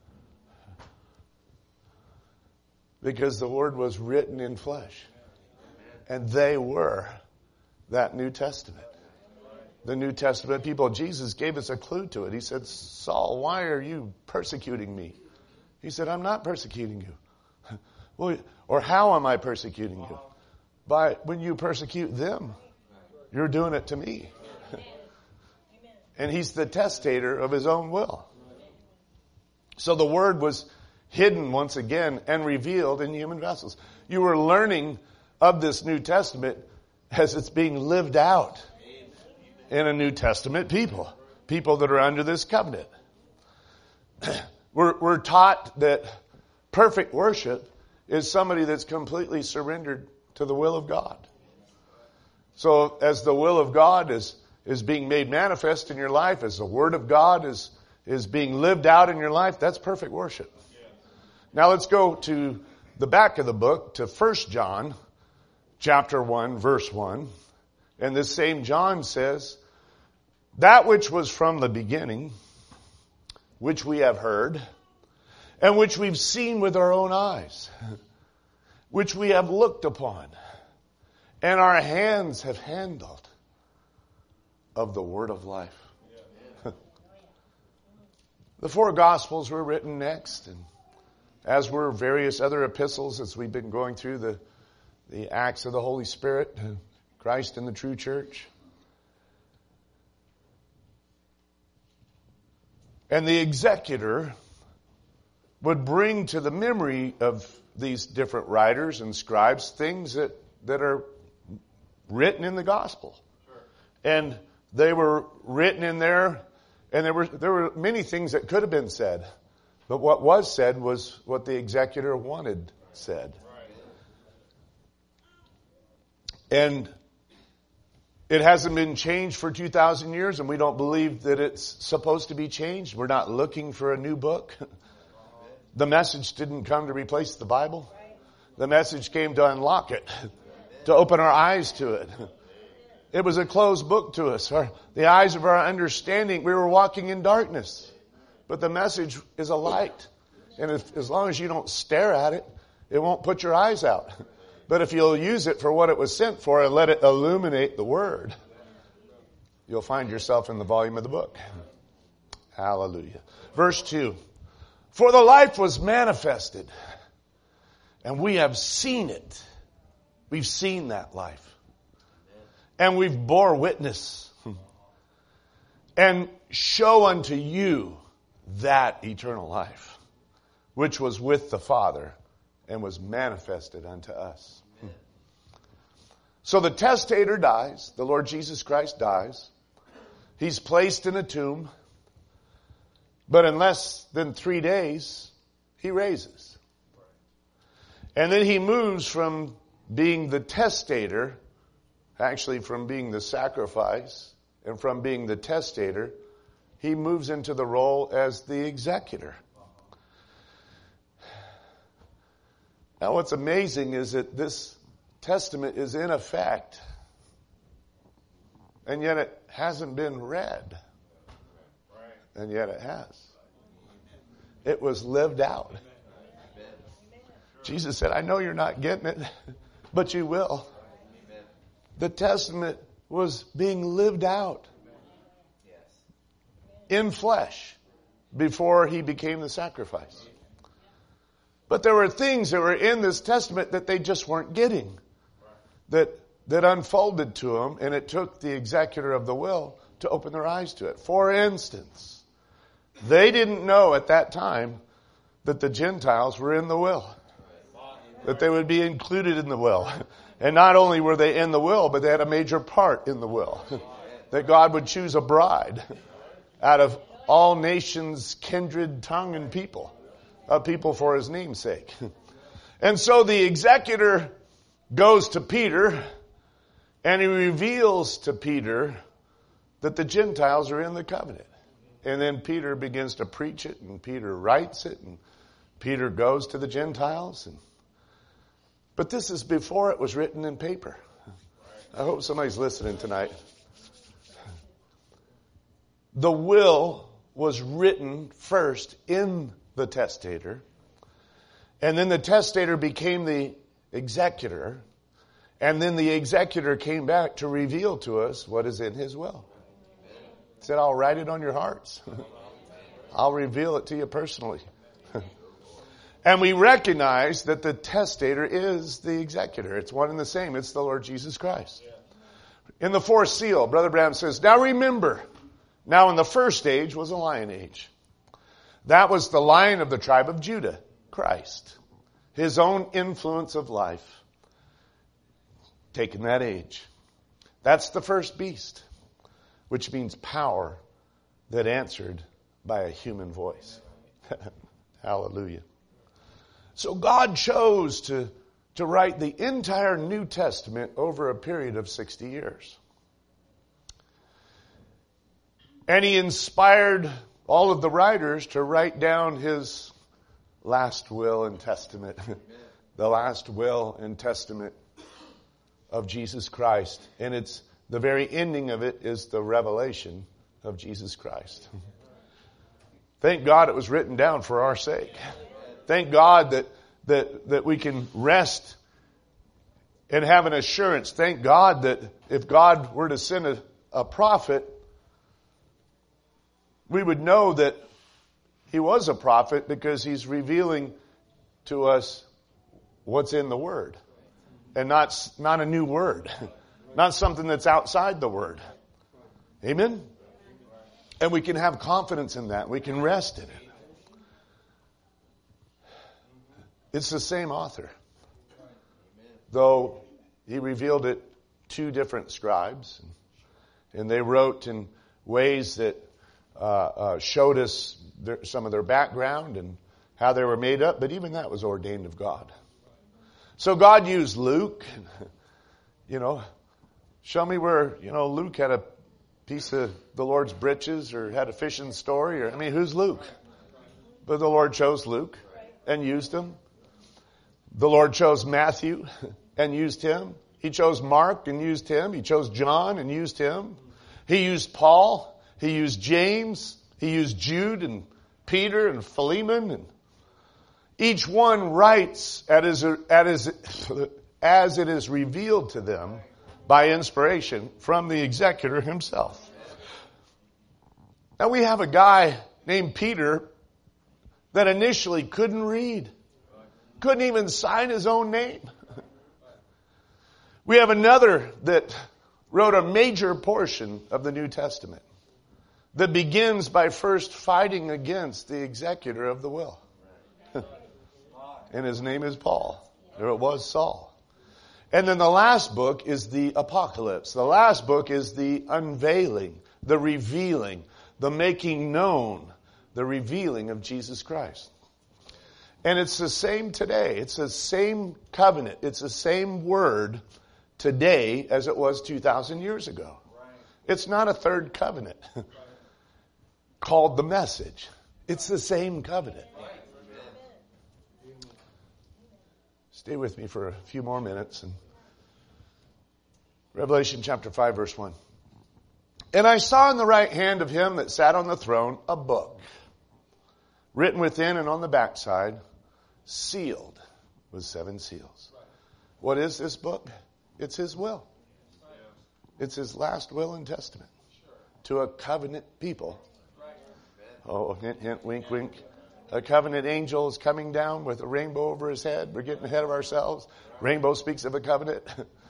Because the Word was written in flesh. And they were that New Testament. the New Testament people, Jesus gave us a clue to it. He said, Saul, why are you persecuting me? He said, I'm not persecuting you. Well, or how am I persecuting you? By when you persecute them, you're doing it to me. And he's the testator of his own will. So the word was hidden once again and revealed in human vessels. You were learning of this New Testament as it's being lived out in a New Testament people that are under this covenant. We're taught that perfect worship is somebody that's completely surrendered to the will of God. So as the will of God is being made manifest in your life, as the Word of God is being lived out in your life, that's perfect worship. Now let's go to the back of the book, to 1 John chapter 1, verse 1. And this same John says, that which was from the beginning, which we have heard, and which we've seen with our own eyes, which we have looked upon, and our hands have handled of the word of life. The 4 Gospels were written next, and as were various other epistles as we've been going through the acts of the Holy Spirit, Christ in the true church. And the executor would bring to the memory of these different writers and scribes things that are written in the gospel. And they were written in there, and there were many things that could have been said. But what was said was what the executor wanted said. And it hasn't been changed for 2,000 years, and we don't believe that it's supposed to be changed. We're not looking for a new book. The message didn't come to replace the Bible. The message came to unlock it, to open our eyes to it. It was a closed book to us. The eyes of our understanding, we were walking in darkness. But the message is a light. And as long as you don't stare at it, it won't put your eyes out. But if you'll use it for what it was sent for and let it illuminate the Word, you'll find yourself in the volume of the book. Hallelujah. Verse 2. For the life was manifested, and we have seen it. We've seen that life. And we've bore witness. And show unto you that eternal life, which was with the Father and was manifested unto us. So the testator dies. The Lord Jesus Christ dies. He's placed in a tomb. But in less than 3 days, he raises. And then he moves from being the testator, actually from being the sacrifice, and from being the testator, he moves into the role as the executor. Now what's amazing is that this testament is in effect, and yet it hasn't been read. And yet it has. It was lived out. Jesus said, I know you're not getting it, but you will. The testament was being lived out in flesh before he became the sacrifice. But there were things that were in this testament that they just weren't getting, that unfolded to them, and it took the executor of the will to open their eyes to it. For instance, they didn't know at that time that the Gentiles were in the will, that they would be included in the will. And not only were they in the will, but they had a major part in the will, that God would choose a bride out of all nations, kindred, tongue, and people, a people for his name's sake. And so the executor goes to Peter, and he reveals to Peter that the Gentiles are in the covenant. And then Peter begins to preach it, and Peter writes it, and Peter goes to the Gentiles. But this is before it was written in paper. I hope somebody's listening tonight. The will was written first in the testator, and then the testator became the executor, and then the executor came back to reveal to us what is in his will. He said, I'll write it on your hearts. I'll reveal it to you personally. And we recognize that the testator is the executor. It's one and the same. It's the Lord Jesus Christ. In the fourth seal, Brother Branham says, now remember, now in the first age was a lion age. That was the Lion of the tribe of Judah, Christ. His own influence of life. Taking that age. That's the first beast. Which means power that answered by a human voice. Hallelujah. So God chose to write the entire New Testament over a period of 60 years. And He inspired all of the writers to write down His last will and testament. The last will and testament of Jesus Christ. And it's the very ending of it is the revelation of Jesus Christ. Thank God it was written down for our sake. Thank God that we can rest and have an assurance. Thank God that if God were to send a prophet, we would know that he was a prophet because he's revealing to us what's in the Word. And not a new word. Not something that's outside the Word. Amen? And we can have confidence in that. We can rest in it. It's the same author. Though he revealed it two different scribes. And they wrote in ways that showed us some of their background and how they were made up. But even that was ordained of God. So God used Luke. Show me where, Luke had a piece of the Lord's breeches or had a fishing story. Who's Luke? But the Lord chose Luke and used him. The Lord chose Matthew and used him. He chose Mark and used him. He chose John and used him. He used Paul. He used James. He used Jude and Peter and Philemon. And each one writes as it is revealed to them by inspiration from the executor himself. Now we have a guy named Peter that initially couldn't read. Couldn't even sign his own name. We have another that wrote a major portion of the New Testament that begins by first fighting against the executor of the will. And his name is Paul. Or it was Saul. And then the last book is the Apocalypse. The last book is the unveiling, the revealing, the making known, the revealing of Jesus Christ. And it's the same today. It's the same covenant. It's the same word today as it was 2,000 years ago. It's not a third covenant called the message. It's the same covenant. Stay with me for a few more minutes. Revelation chapter 5, verse 1. And I saw in the right hand of him that sat on the throne a book, written within and on the backside, sealed with 7 seals. What is this book? It's his will. It's his last will and testament to a covenant people. Oh, hint, hint, wink, wink. A covenant angel is coming down with a rainbow over his head. We're getting ahead of ourselves. Rainbow speaks of a covenant.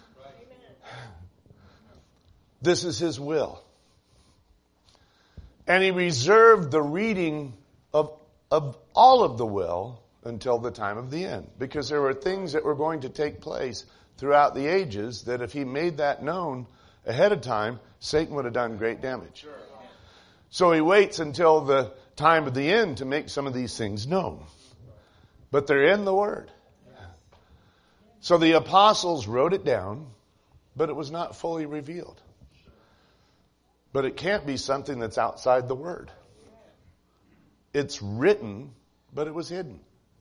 This is his will. And he reserved the reading of all of the will until the time of the end. Because there were things that were going to take place throughout the ages that if he made that known ahead of time, Satan would have done great damage. So he waits until the time of the end to make some of these things known. But they're in the Word. So the apostles wrote it down, but it was not fully revealed. But it can't be something that's outside the Word. It's written, but it was hidden.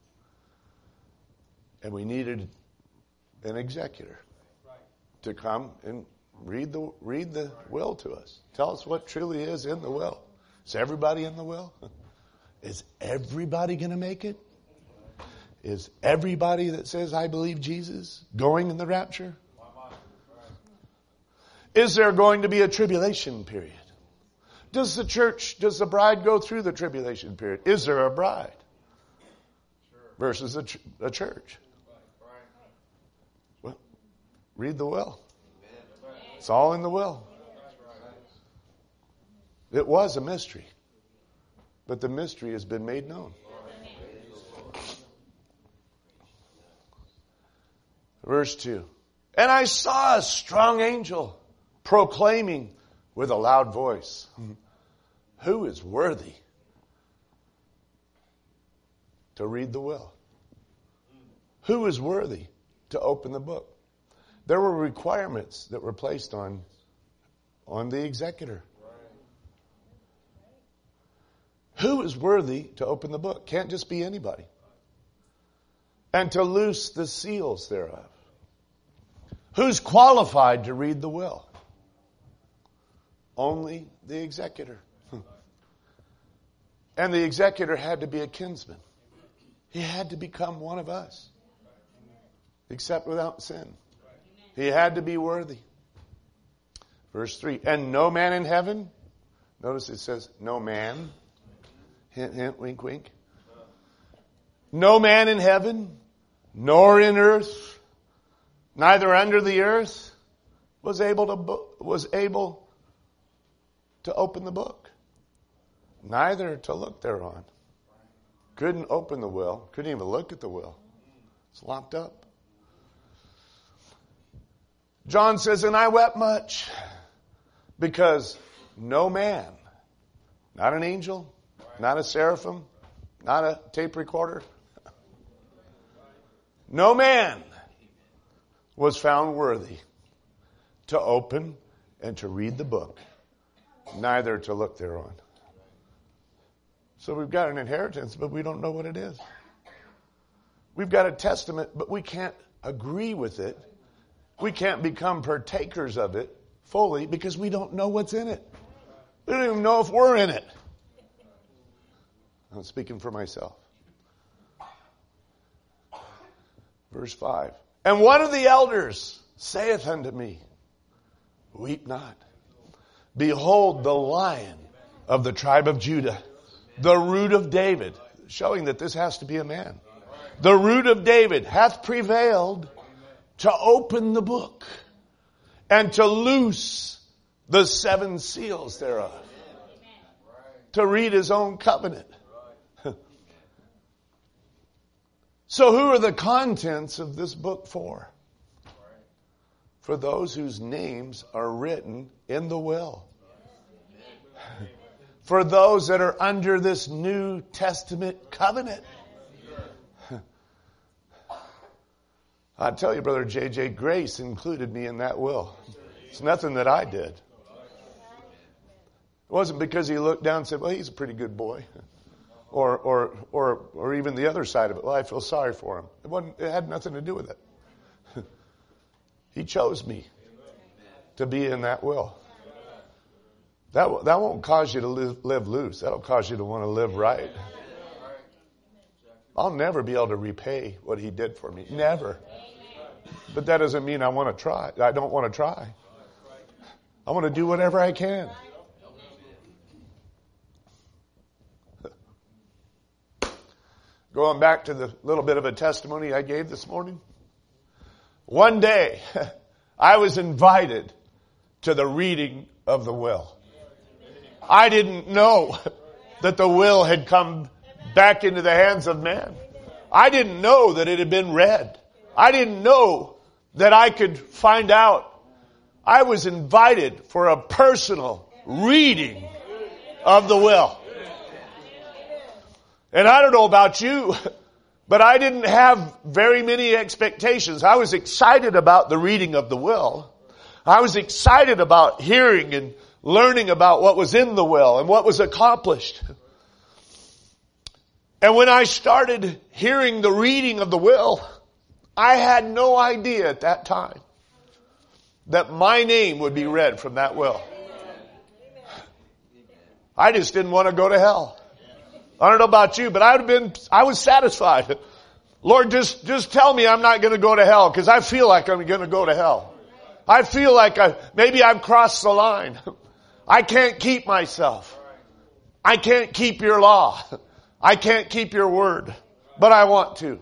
And we needed an executor to come and read the will to us. Tell us what truly is in the will. Is everybody in the will? Is everybody going to make it? Is everybody that says, I believe Jesus, going in the rapture? Is there going to be a tribulation period? Does the bride go through the tribulation period? Is there a bride versus a church? Well, read the will. It's all in the will. It was a mystery, but the mystery has been made known. Verse 2. And I saw a strong angel proclaiming with a loud voice, who is worthy to read the will? Who is worthy to open the book? There were requirements that were placed on the executor. Who is worthy to open the book? Can't just be anybody. And to loose the seals thereof. Who's qualified to read the will? Only the executor. And the executor had to be a kinsman. He had to become one of us. Except without sin. He had to be worthy. Verse 3. And no man in heaven. Notice it says no man. Hint, hint, wink, wink. No man in heaven, nor in earth, neither under the earth, was able to open the book. Neither to look thereon. Couldn't open the will. Couldn't even look at the will. It's locked up. John says, and I wept much because no man, not an angel, not a seraphim, not a tape recorder, no man was found worthy to open and to read the book, neither to look thereon. So we've got an inheritance, but we don't know what it is. We've got a testament, but we can't agree with it. We can't become partakers of it fully because we don't know what's in it. We don't even know if we're in it. I'm speaking for myself. Verse 5. And one of the elders saith unto me, weep not. Behold, the Lion of the tribe of Judah, the root of David, showing that this has to be a man. The root of David hath prevailed to open the book and to loose the 7 seals thereof. To read his own covenant. So who are the contents of this book for? For those whose names are written in the will. For those that are under this New Testament covenant. I tell you, Brother J.J., grace included me in that will. It's nothing that I did. It wasn't because he looked down and said, well, he's a pretty good boy. Or even the other side of it. Well, I feel sorry for him. It had nothing to do with it. He chose me to be in that will. That won't cause you to live loose. That'll cause you to want to live right. I'll never be able to repay what he did for me. Never. But that doesn't mean I want to try. I don't want to try. I want to do whatever I can. Going back to the little bit of a testimony I gave this morning. One day, I was invited to the reading of the will. I didn't know that the will had come back into the hands of man. I didn't know that it had been read. I didn't know that I could find out. I was invited for a personal reading of the will. And I don't know about you, but I didn't have very many expectations. I was excited about the reading of the will. I was excited about hearing and learning about what was in the will and what was accomplished. And when I started hearing the reading of the will, I had no idea at that time that my name would be read from that will. I just didn't want to go to hell. I don't know about you, but I was satisfied. Lord, just tell me I'm not going to go to hell, because I feel like I'm going to go to hell. I feel like maybe I've crossed the line. I can't keep myself. I can't keep your law. I can't keep your word. But I want to.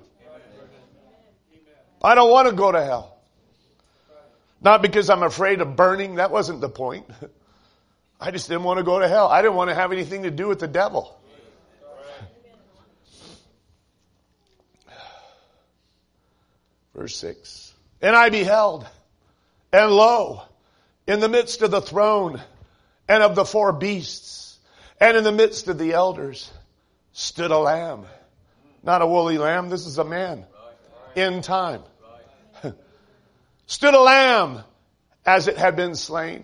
I don't want to go to hell. Not because I'm afraid of burning. That wasn't the point. I just didn't want to go to hell. I didn't want to have anything to do with the devil. Verse 6. And I beheld, and lo, in the midst of the throne and of the four beasts, and in the midst of the elders, stood a lamb. Not a woolly lamb, this is a man. In time. Stood a lamb as it had been slain,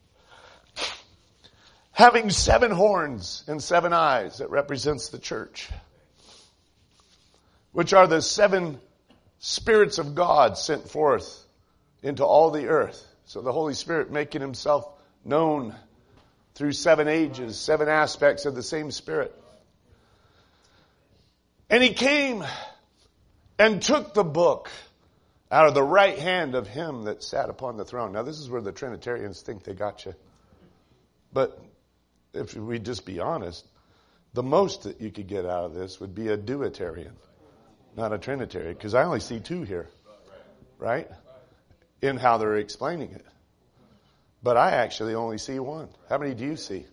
having 7 horns and 7 eyes. That represents the church, which are the 7 spirits of God sent forth into all the earth. So the Holy Spirit making himself known through 7 ages, 7 aspects of the same Spirit. And he came and took the book out of the right hand of him that sat upon the throne. Now this is where the Trinitarians think they got you. But if we just be honest, the most that you could get out of this would be a duitarian, not a Trinitarian, because I only see 2 here, right? In how they're explaining it. But I actually only see 1. How many do you see?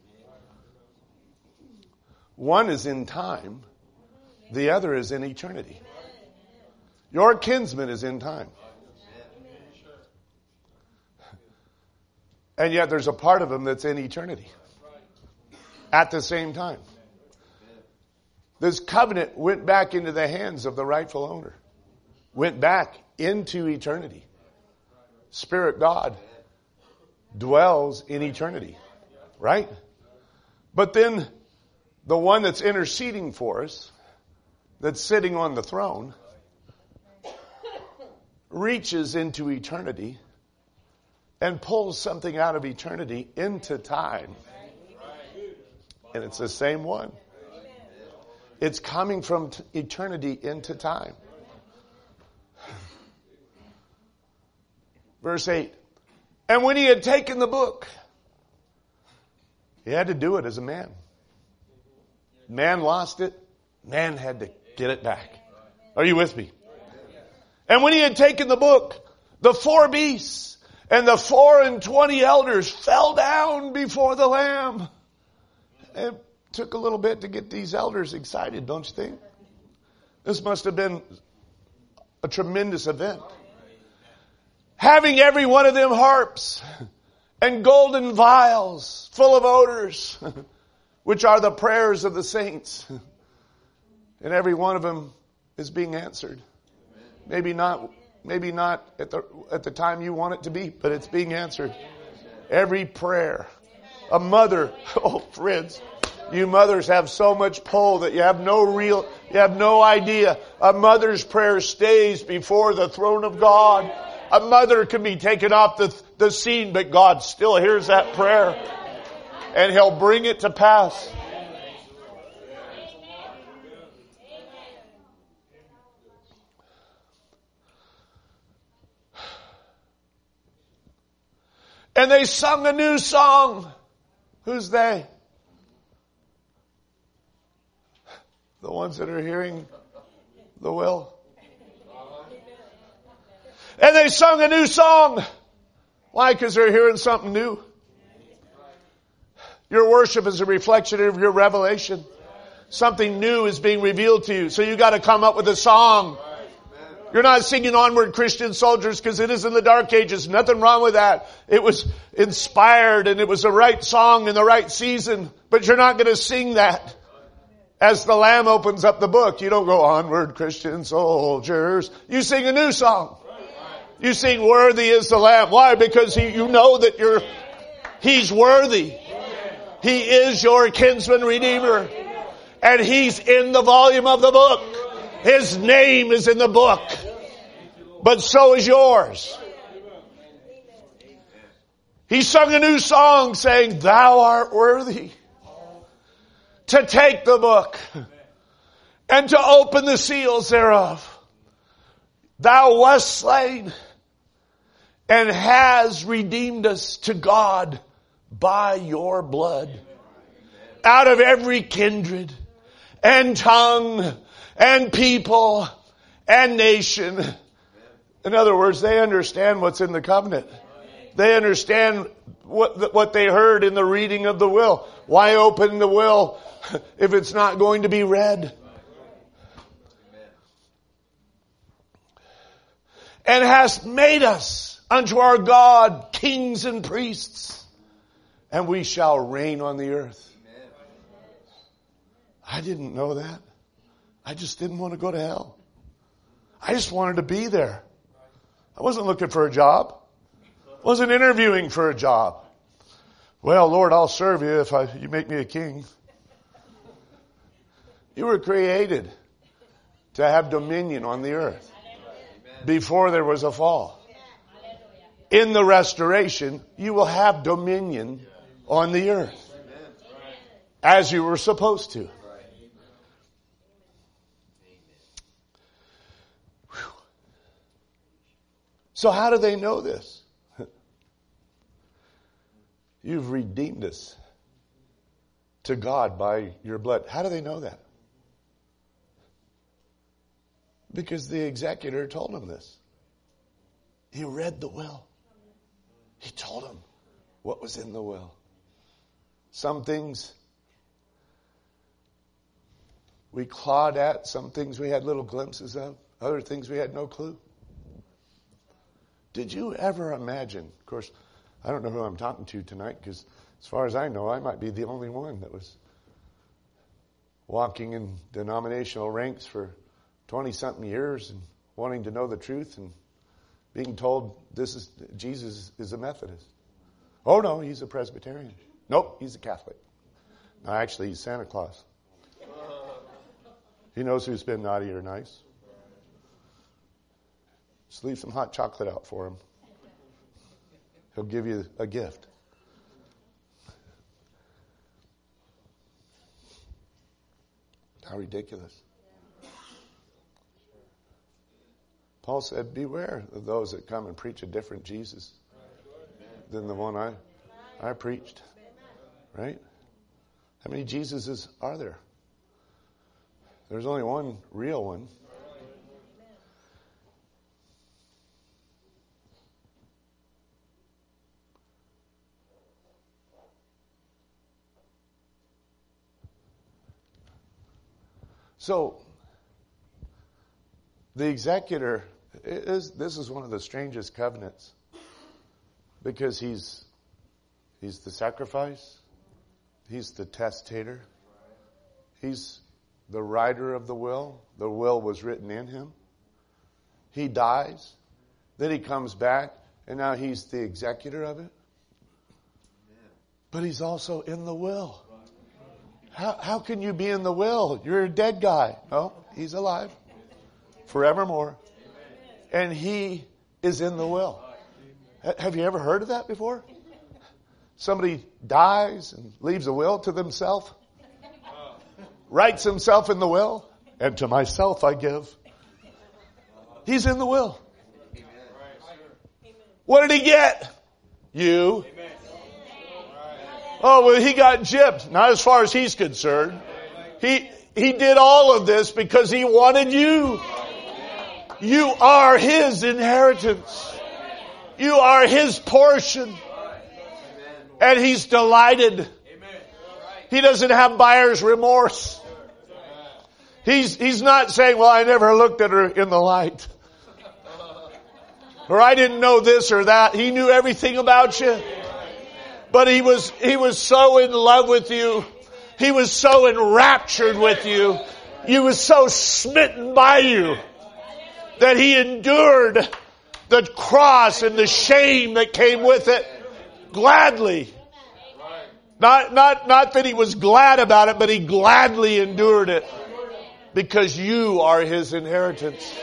1 is in time. The other is in eternity. Your kinsman is in time. And yet there's a part of him that's in eternity. At the same time. This covenant went back into the hands of the rightful owner. Went back into eternity. Spirit God dwells in eternity. Right? But then the one that's interceding for us, that's sitting on the throne, reaches into eternity and pulls something out of eternity into time. And it's the same one. It's coming from eternity into time. Verse 8. And when he had taken the book, he had to do it as a man. Man lost it. Man had to get it back. Are you with me? And when he had taken the book, the 4 beasts and the 24 elders fell down before the Lamb. It took a little bit to get these elders excited, don't you think? This must have been a tremendous event. Having every one of them harps and golden vials full of odors, which are the prayers of the saints. And every one of them is being answered. Maybe not at the time you want it to be, but it's being answered. Every prayer. A mother, oh friends, you mothers have so much pull that you have no idea. A mother's prayer stays before the throne of God. A mother can be taken off the scene, but God still hears that prayer. And He'll bring it to pass. And they sung a new song. Who's they? The ones that are hearing the will. And they sung a new song. Why? Because they're hearing something new. Your worship is a reflection of your revelation. Something new is being revealed to you. So you got to come up with a song. You're not singing Onward Christian Soldiers because it is in the dark ages. Nothing wrong with that. It was inspired and it was the right song in the right season. But you're not going to sing that as the Lamb opens up the book. You don't go, Onward Christian Soldiers. You sing a new song. You sing, Worthy is the Lamb. Why? Because you know that He's worthy. He is your kinsman redeemer. And He's in the volume of the book. His name is in the book. But so is yours. He sung a new song saying, Thou art worthy to take the book and to open the seals thereof. Thou wast slain and has redeemed us to God by your blood, out of every kindred and tongue and people and nation. In other words, they understand what's in the covenant. They understand what they heard in the reading of the will. Why open the will if it's not going to be read? And hast made us unto our God kings and priests, and we shall reign on the earth. I didn't know that. I just didn't want to go to hell. I just wanted to be there. I wasn't looking for a job. I wasn't interviewing for a job. Well, Lord, I'll serve you if you make me a king. You were created to have dominion on the earth before there was a fall. In the restoration, you will have dominion on the earth as you were supposed to. So how do they know this? You've redeemed us to God by your blood. How do they know that? Because the executor told them this. He read the will. He told them what was in the will. Some things we clawed at, some things we had little glimpses of, other things we had no clue. Did you ever imagine, of course, I don't know who I'm talking to tonight because as far as I know, I might be the only one that was walking in denominational ranks for 20-something years and wanting to know the truth and being told Jesus is a Methodist. Oh no, he's a Presbyterian. Nope, he's a Catholic. No, actually, he's Santa Claus. He knows who's been naughty or nice. Just leave some hot chocolate out for him. He'll give you a gift. How ridiculous. Paul said, beware of those that come and preach a different Jesus than the one I preached. Right? How many Jesuses are there? There's only one real one. So, the executor, this is one of the strangest covenants because he's the sacrifice, he's the testator, he's the writer of the will was written in him. He dies, then he comes back, and now he's the executor of it. But he's also in the will. How can you be in the will? You're a dead guy. No, he's alive forevermore. And he is in the will. Have you ever heard of that before? Somebody dies and leaves a will to themselves, writes himself in the will, and to myself I give. He's in the will. What did he get? You. Oh, well, he got gypped. Not as far as he's concerned. He did all of this because he wanted you. You are his inheritance. You are his portion. And he's delighted. He doesn't have buyer's remorse. He's not saying, well, I never looked at her in the light. Or I didn't know this or that. He knew everything about you. But he was so in love with you. He was so enraptured with you. He was so smitten by you that he endured the cross and the shame that came with it gladly. Not that he was glad about it, but he gladly endured it because you are his inheritance.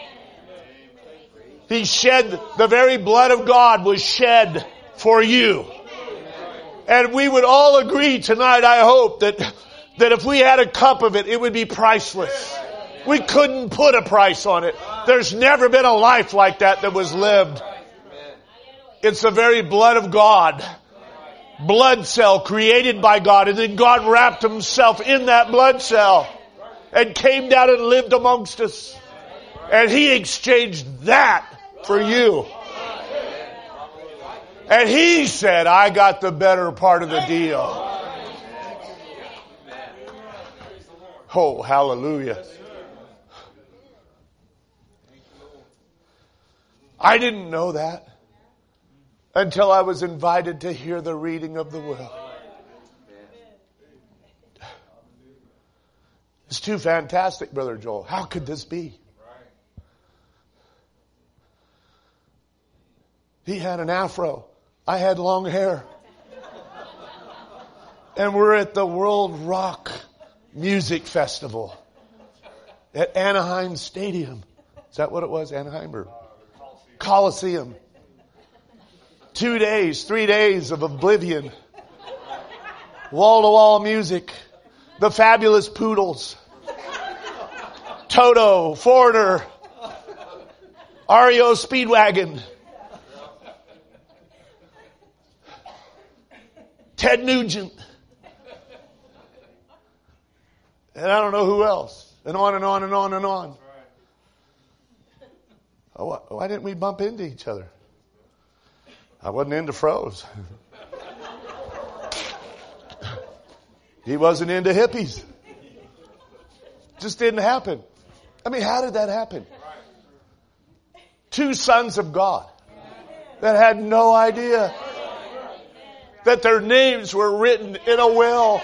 He shed, the very blood of God was shed for you. And we would all agree tonight, I hope, that if we had a cup of it, it would be priceless. We couldn't put a price on it. There's never been a life like that was lived. It's the very blood of God blood cell created by God, and then God wrapped himself in that blood cell and came down and lived amongst us. And he exchanged that for you. And he said, I got the better part of the deal. Oh, hallelujah. I didn't know that until I was invited to hear the reading of the will. It's too fantastic, Brother Joel. How could this be? He had an afro. I had long hair. And we're at the World Rock Music Festival at Anaheim Stadium. Is that what it was? Anaheim or Coliseum. 2 days, 3 days of oblivion. Wall-to-wall music. The Fabulous Poodles. Toto, Foreigner. REO Speedwagon. Ted Nugent. And I don't know who else. And on and on and on and on. Oh, why didn't we bump into each other? I wasn't into froze. He wasn't into hippies. Just didn't happen. I mean, how did that happen? 2 sons of God that had no idea that their names were written in a will.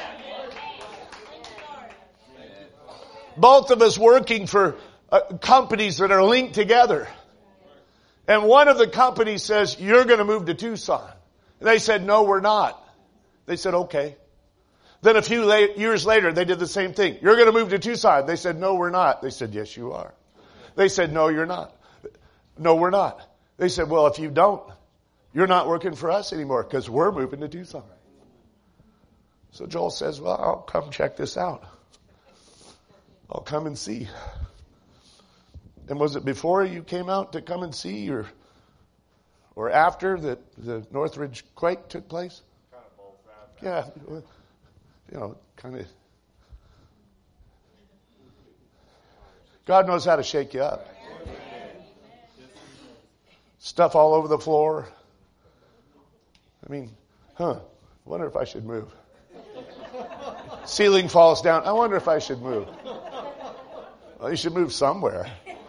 Both of us working for companies that are linked together. And one of the companies says, you're going to move to Tucson. And they said, no, we're not. They said, okay. Then a few years later, they did the same thing. You're going to move to Tucson. They said, no, we're not. They said, yes, you are. They said, no, you're not. No, we're not. They said, well, if you don't, you're not working for us anymore because we're moving to Tucson. So Joel says, well, I'll come check this out. I'll come and see. And was it before you came out to come and see or after that the Northridge quake took place? Kind of both. Yeah. You know, kind of. God knows how to shake you up. Stuff all over the floor. I mean, wonder if I should move. Ceiling falls down. I wonder if I should move. Well, you should move somewhere.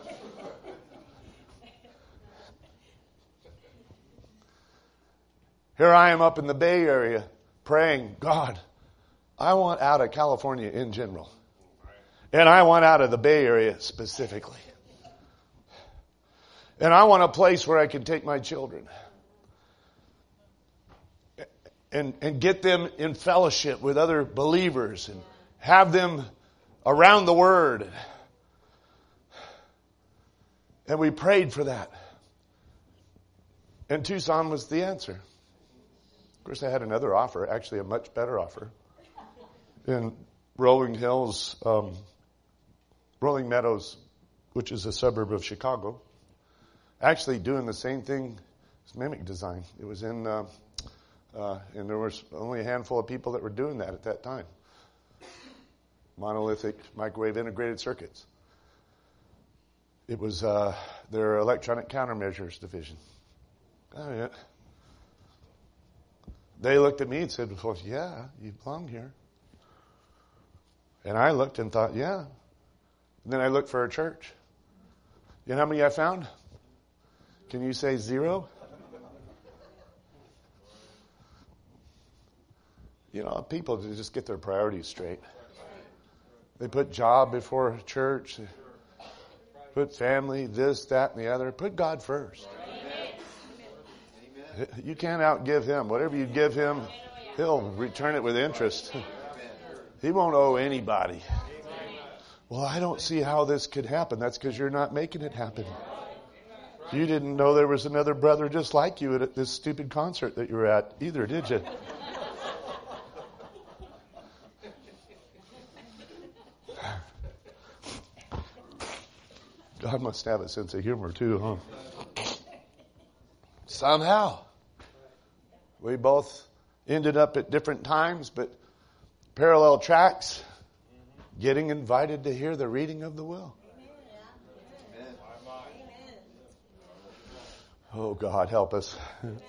Here I am up in the Bay Area praying, God, I want out of California in general. And I want out of the Bay Area specifically. And I want a place where I can take my children and get them in fellowship with other believers and have them around the Word. And we prayed for that. And Tucson was the answer. Of course, I had another offer, actually a much better offer, in Rolling Meadows, which is a suburb of Chicago. Actually doing the same thing as Mimic Design. It was and there was only a handful of people that were doing that at that time. Monolithic microwave integrated circuits. It was their electronic countermeasures division. Oh, yeah. They looked at me and said, well, yeah, you belong here. And I looked and thought, yeah. And then I looked for a church. You know how many I found? Can you say 0? You know, people just get their priorities straight. They put job before church. They put family, this, that, and the other. Put God first. You can't outgive Him. Whatever you give Him, He'll return it with interest. He won't owe anybody. Well, I don't see how this could happen. That's because you're not making it happen. You didn't know there was another brother just like you at this stupid concert that you were at either, did you? God must have a sense of humor too, huh? Somehow, we both ended up at different times, but parallel tracks, getting invited to hear the reading of the will. Oh, God, help us.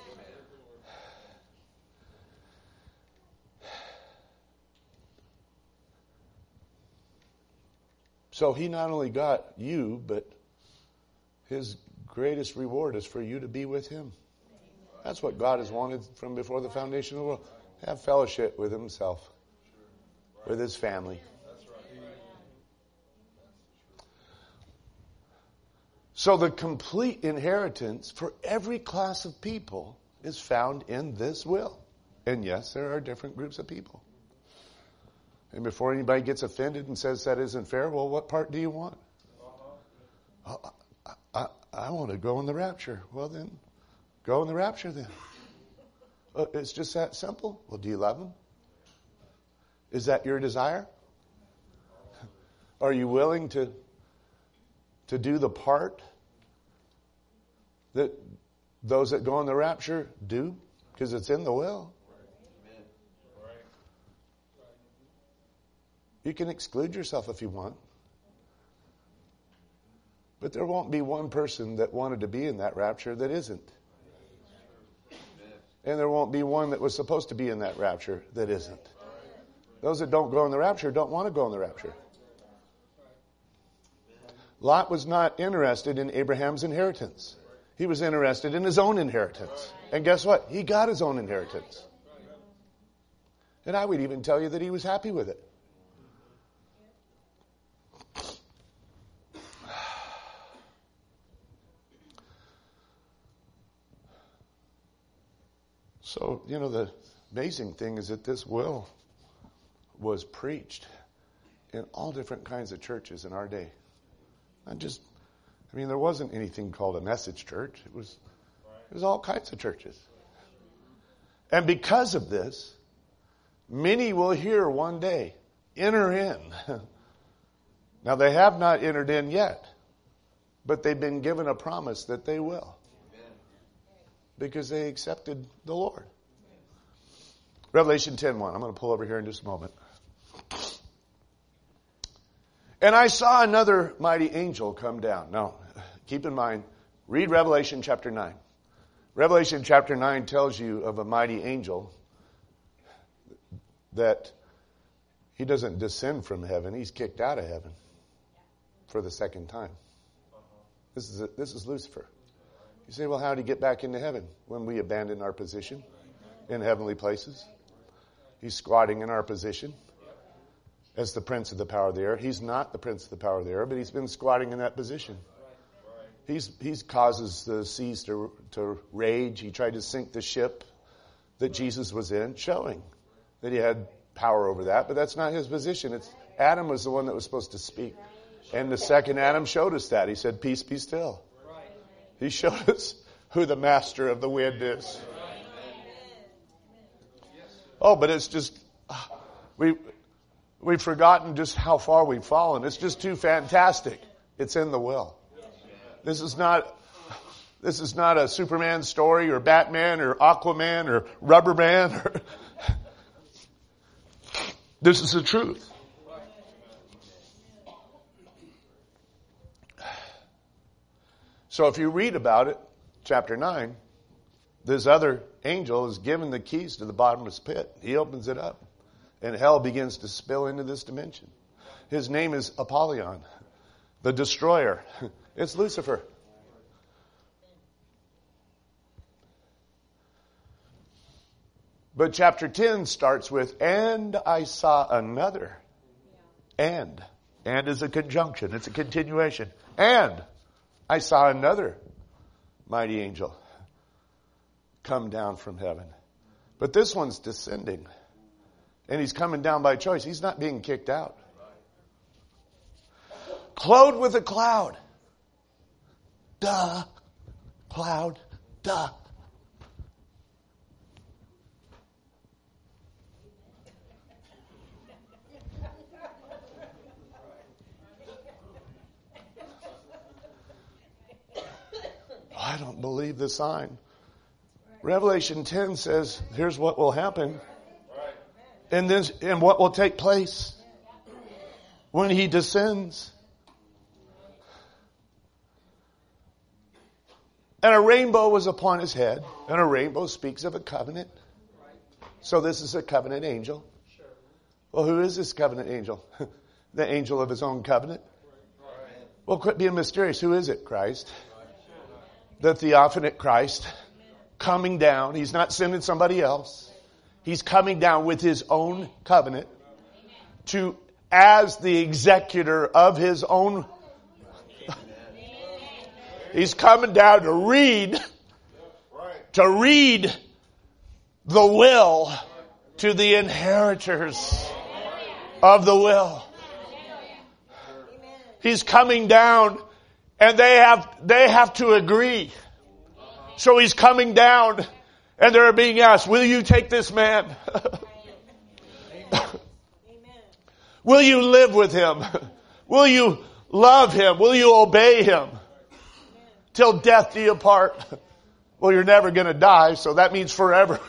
So he not only got you, but his greatest reward is for you to be with him. That's what God has wanted from before the foundation of the world. Have fellowship with himself, with his family. So the complete inheritance for every class of people is found in this will. And yes, there are different groups of people. And before anybody gets offended and says that isn't fair, well, what part do you want? I want to go in the rapture. Well, then, go in the rapture then. It's just that simple. Well, do you love him? Is that your desire? Are you willing to do the part that those that go in the rapture do? Because it's in the will. You can exclude yourself if you want. But there won't be one person that wanted to be in that rapture that isn't. And there won't be one that was supposed to be in that rapture that isn't. Those that don't go in the rapture don't want to go in the rapture. Lot was not interested in Abraham's inheritance. He was interested in his own inheritance. And guess what? He got his own inheritance. And I would even tell you that he was happy with it. So, the amazing thing is that this will was preached in all different kinds of churches in our day. There wasn't anything called a message church. It was all kinds of churches. And because of this, many will hear one day, enter in. Now, they have not entered in yet, but they've been given a promise that they will. Because they accepted the Lord. Revelation 10:1. I'm going to pull over here in just a moment. And I saw another mighty angel come down. Now, keep in mind, read Revelation chapter 9. Revelation chapter 9 tells you of a mighty angel that he doesn't descend from heaven. He's kicked out of heaven for the second time. This is Lucifer. You say, well, how did he get back into heaven? When we abandon our position in heavenly places. He's squatting in our position as the prince of the power of the air. He's not the prince of the power of the air, but he's been squatting in that position. He's causes the seas to rage. He tried to sink the ship that Jesus was in, showing that he had power over that. But that's not his position. Adam was the one that was supposed to speak. And the second Adam showed us that. He said, peace, be still. He showed us who the master of the wind is. Oh, but it's just, we've forgotten just how far we've fallen. It's just too fantastic. It's in the will. This is not a Superman story or Batman or Aquaman or Rubberman. This is the truth. So if you read about it, chapter 9, this other angel is given the keys to the bottomless pit. He opens it up, and hell begins to spill into this dimension. His name is Apollyon, the destroyer. It's Lucifer. But chapter 10 starts with, and I saw another. And is a conjunction. It's a continuation. And I saw another mighty angel come down from heaven. But this one's descending. And he's coming down by choice. He's not being kicked out. Clothed with a cloud. Duh. Cloud. Duh. I don't believe the sign. Revelation 10 says, here's what will happen. And what will take place when he descends. And a rainbow was upon his head. And a rainbow speaks of a covenant. So this is a covenant angel. Well, who is this covenant angel? The angel of his own covenant. Well, quit being mysterious. Who is it? Christ. The theophanate Christ coming down. He's not sending somebody else. He's coming down with his own covenant as the executor of his own. He's coming down to read the will to the inheritors of the will. He's coming down and they have to agree. So he's coming down and they're being asked, will you take this man? Will you live with him? Will you love him? Will you obey him? Till death do you part. Well, you're never going to die, so that means forever.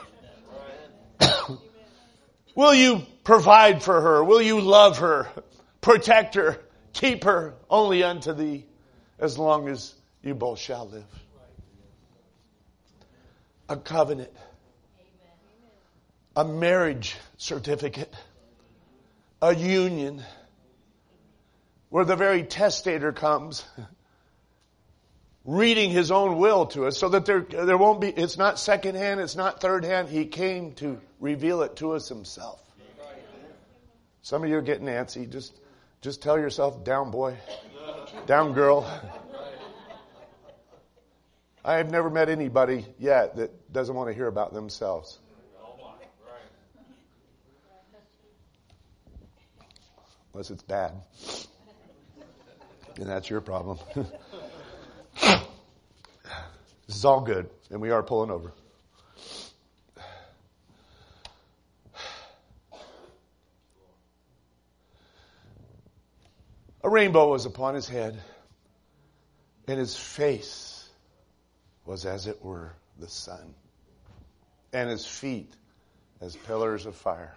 Will you provide for her? Will you love her? Protect her? Keep her only unto thee, as long as you both shall live. A covenant. A marriage certificate. A union. Where the very testator comes reading his own will to us, so that there won't be, it's not second hand, it's not third hand. He came to reveal it to us himself. Some of you are getting antsy. Just tell yourself, down boy, down girl. I have never met anybody yet that doesn't want to hear about themselves. Unless it's bad. And that's your problem. This is all good, and we are pulling over. A rainbow was upon his head, and his face was as it were the sun, and his feet as pillars of fire.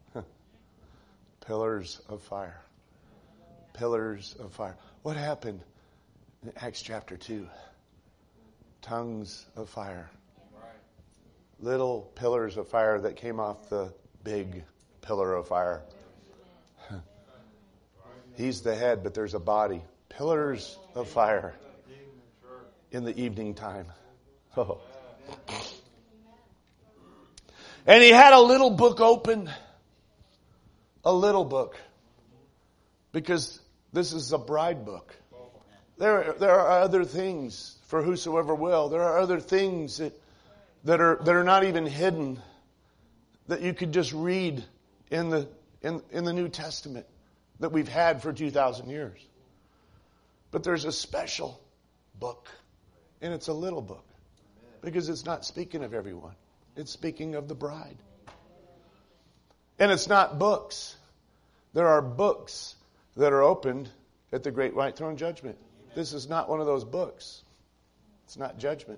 Pillars of fire. Pillars of fire. What happened in Acts chapter 2? Tongues of fire. Little pillars of fire that came off the big pillar of fire. He's the head, but there's a body. Pillars of fire in the evening time. Oh. And he had a little book open. A little book. Because this is a bride book. There are other things for whosoever will. There are other things that are not even hidden that you could just read in the New Testament that we've had for 2,000 years. But there's a special book, and it's a little book because it's not speaking of everyone. It's speaking of the bride. And it's not books. There are books that are opened at the great white throne judgment. This is not one of those books. It's not judgment.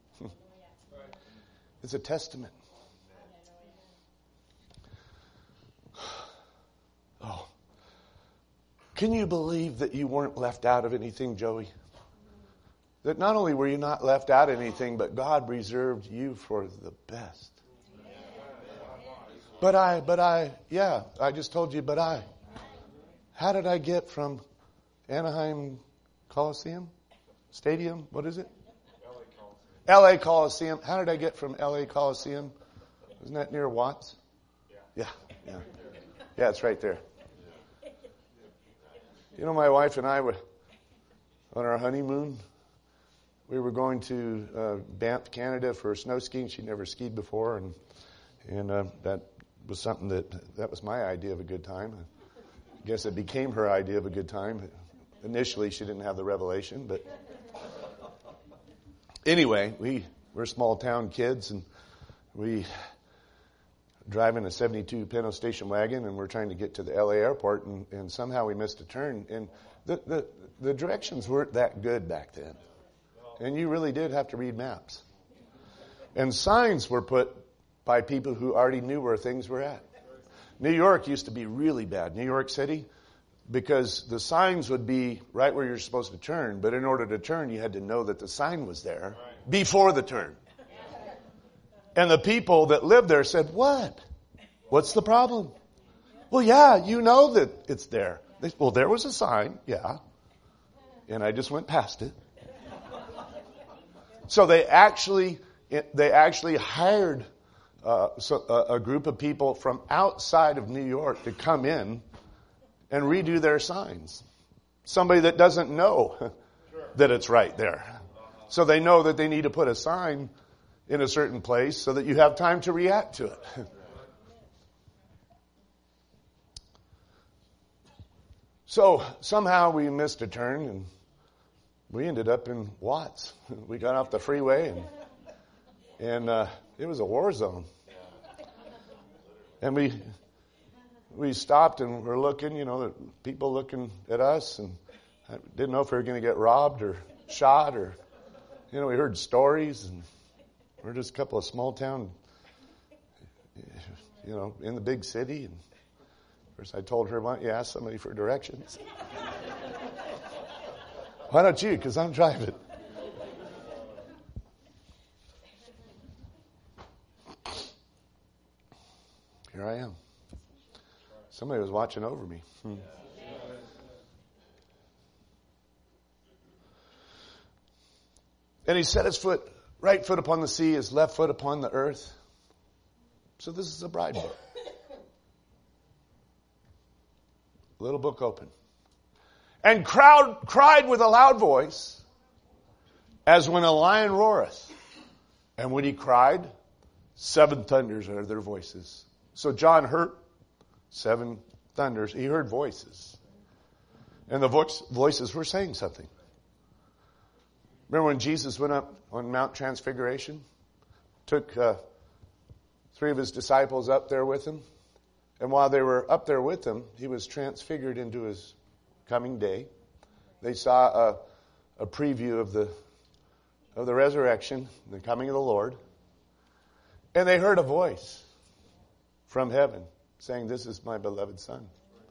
It's a testament. Oh. Can you believe that you weren't left out of anything, Joey? That not only were you not left out of anything, but God reserved you for the best. But I just told you, how did I get from Anaheim Coliseum? Stadium? What is it? LA Coliseum. How did I get from LA Coliseum? Isn't that near Watts? Yeah, it's right there. You know, my wife and I were on our honeymoon. We were going to Banff, Canada for snow skiing. She'd never skied before, and that was something that was my idea of a good time. I guess it became her idea of a good time. Initially, she didn't have the revelation, but anyway, we're small town kids, and we driving a 72 Pinto station wagon, and we're trying to get to the LA airport, and somehow we missed a turn. And the directions weren't that good back then, and you really did have to read maps. And signs were put by people who already knew where things were at. New York used to be really bad, New York City, because the signs would be right where you're supposed to turn, but in order to turn, you had to know that the sign was there before the turn. And the people that lived there said, what? What's the problem? Well, yeah, you know that it's there. Well, there was a sign, yeah. And I just went past it. So they actually hired a group of people from outside of New York to come in and redo their signs. Somebody that doesn't know that it's right there. So they know that they need to put a sign in a certain place so that you have time to react to it. So somehow we missed a turn and we ended up in Watts. We got off the freeway and it was a war zone. And we stopped and we're looking, people looking at us, and I didn't know if we were going to get robbed or shot or, we heard stories, and we're just a couple of small town, in the big city. And first I told her, why don't you ask somebody for directions? Why don't you? Because I'm driving. Here I am. Somebody was watching over me. And he set his right foot upon the sea, his left foot upon the earth. So this is a bride book. Little book open. And cried with a loud voice, as when a lion roareth. And when he cried, 7 thunders uttered their voices. So John heard 7 thunders. He heard voices. And the voices were saying something. Remember when Jesus went up on Mount Transfiguration? Took 3 of his disciples up there with him. And while they were up there with him, he was transfigured into his coming day. They saw a preview of the resurrection, the coming of the Lord. And they heard a voice from heaven saying, this is my beloved Son.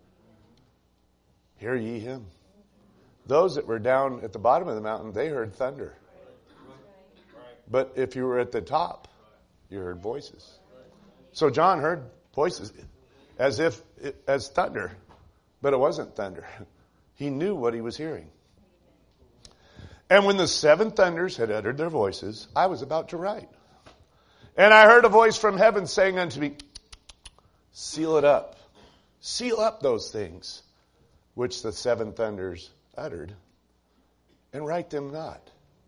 Hear ye him. Those that were down at the bottom of the mountain, they heard thunder. But if you were at the top, you heard voices. So John heard voices as thunder, but it wasn't thunder. He knew what he was hearing. And when the 7 thunders had uttered their voices, I was about to write. And I heard a voice from heaven saying unto me, seal it up. Seal up those things which the 7 thunders uttered, and write them not.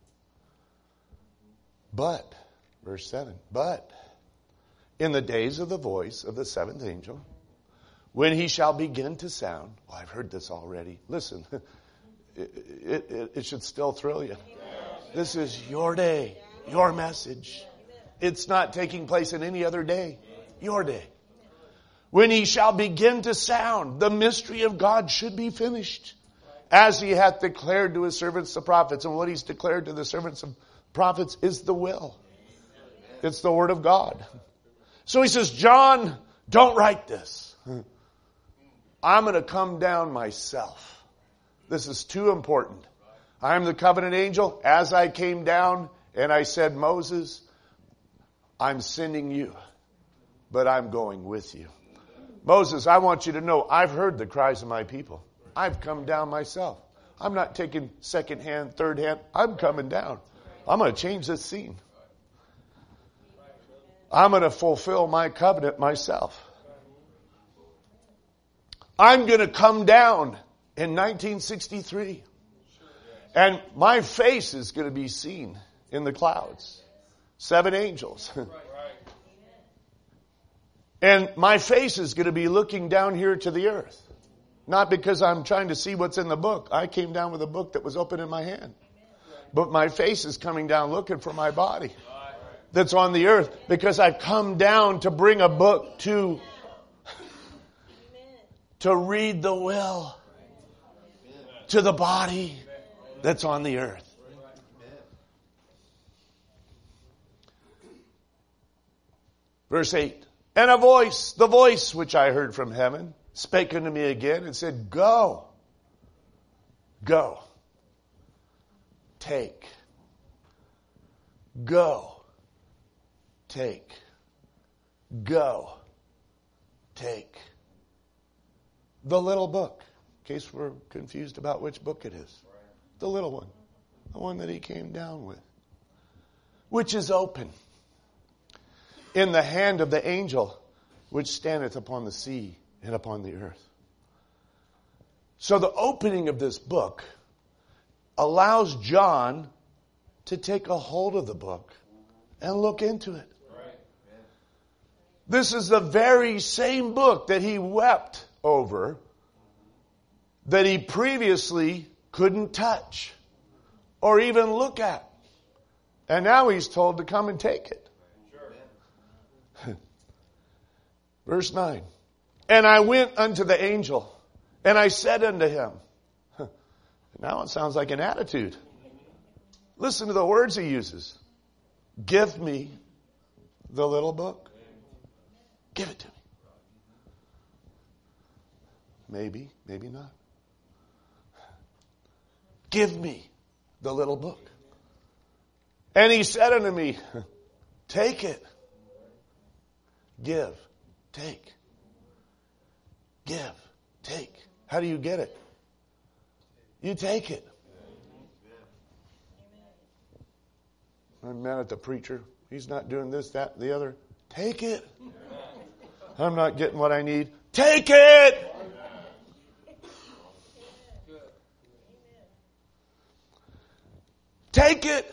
But, verse 7, but in the days of the voice of the 7th angel, when he shall begin to sound, well, I've heard this already. Listen, it should still thrill you. This is your day, your message. It's not taking place in any other day. Your day. When he shall begin to sound, the mystery of God should be finished, as he hath declared to his servants the prophets. And what he's declared to the servants of prophets is the will. It's the word of God. So he says, John, don't write this. I'm going to come down myself. This is too important. I'm the covenant angel. As I came down and I said, Moses, I'm sending you, but I'm going with you. Moses, I want you to know I've heard the cries of my people. I've come down myself. I'm not taking second hand, third hand. I'm coming down. I'm going to change this scene. I'm going to fulfill my covenant myself. I'm going to come down in 1963. And my face is going to be seen in the clouds. 7 angels. And my face is going to be looking down here to the earth. Not because I'm trying to see what's in the book. I came down with a book that was open in my hand. But my face is coming down looking for my body that's on the earth, because I've come down to bring a book to read the will to the body that's on the earth. Verse 8. And a voice, the voice which I heard from heaven, spake unto me again and said, Go, go, take, go, take, go, take. The little book, in case we're confused about which book it is. The little one, the one that he came down with, which is open in the hand of the angel which standeth upon the sea and upon the earth. So the opening of this book allows John to take a hold of the book and look into it. This is the very same book that he wept over, that he previously couldn't touch or even look at. And now he's told to come and take it. Verse 9. And I went unto the angel, and I said unto him. Now it sounds like an attitude. Listen to the words he uses. Give me the little book. Give it to me. Maybe, maybe not. Give me the little book. And he said unto me, take it. Give. Take. Give. Take. How do you get it? You take it. I'm mad at the preacher. He's not doing this, that, the other. Take it. I'm not getting what I need. Take it. Take it.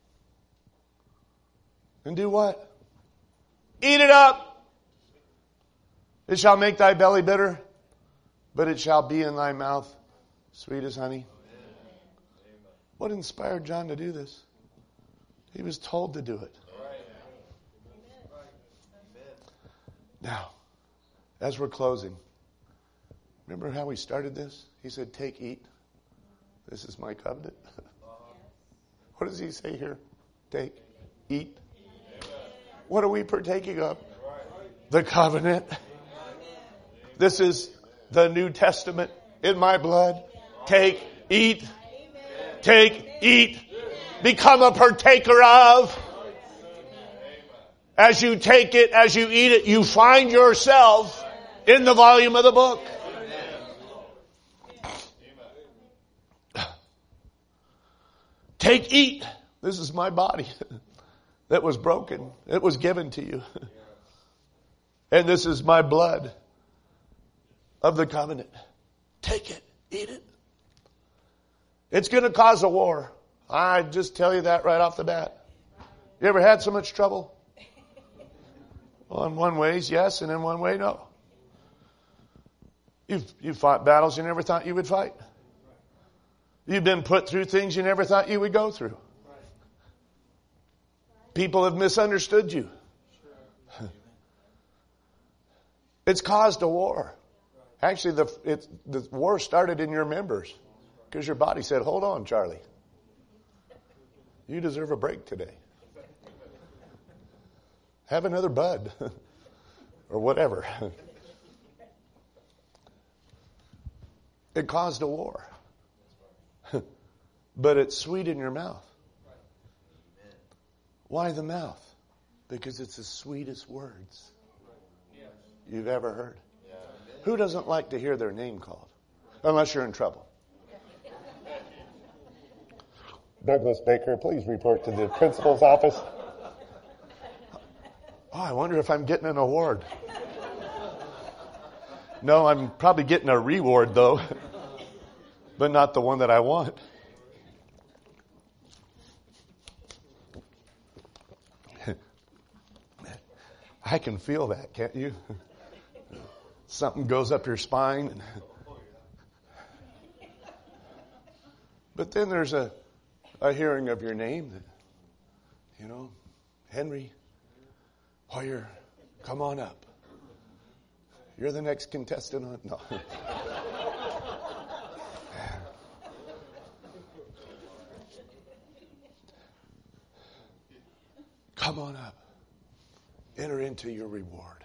And do what? Eat it up. It shall make thy belly bitter, but it shall be in thy mouth sweet as honey. What inspired John to do this? He was told to do it. Now, as we're closing, remember how we started this? He said, take, eat. This is my covenant. What does he say here? Take, eat. What are we partaking of? The covenant. This is the New Testament in my blood. Take, eat. Take, eat. Become a partaker of. As you take it, as you eat it, you find yourself in the volume of the book. Take, eat. This is my body that was broken. It was given to you. And this is my blood of the covenant. Take it. Eat it. It's going to cause a war. I just tell you that right off the bat. You ever had so much trouble? Well, in one way, yes, and in one way, no. You've fought battles you never thought you would fight. You've been put through things you never thought you would go through. People have misunderstood you. It's caused a war. Actually, the war started in your members because your body said, hold on, Charlie. You deserve a break today. Have another bud or whatever. It caused a war. But it's sweet in your mouth. Why the mouth? Because it's the sweetest words you've ever heard. Who doesn't like to hear their name called? Unless you're in trouble. Douglas Baker, please report to the principal's office. Oh, I wonder if I'm getting an award. No, I'm probably getting a reward, though. But not the one that I want. I can feel that, can't you? Something goes up your spine. But then there's a hearing of your name that, Henry Hoyer, come on up. You're the next contestant on. No. Come on up. enter into your reward.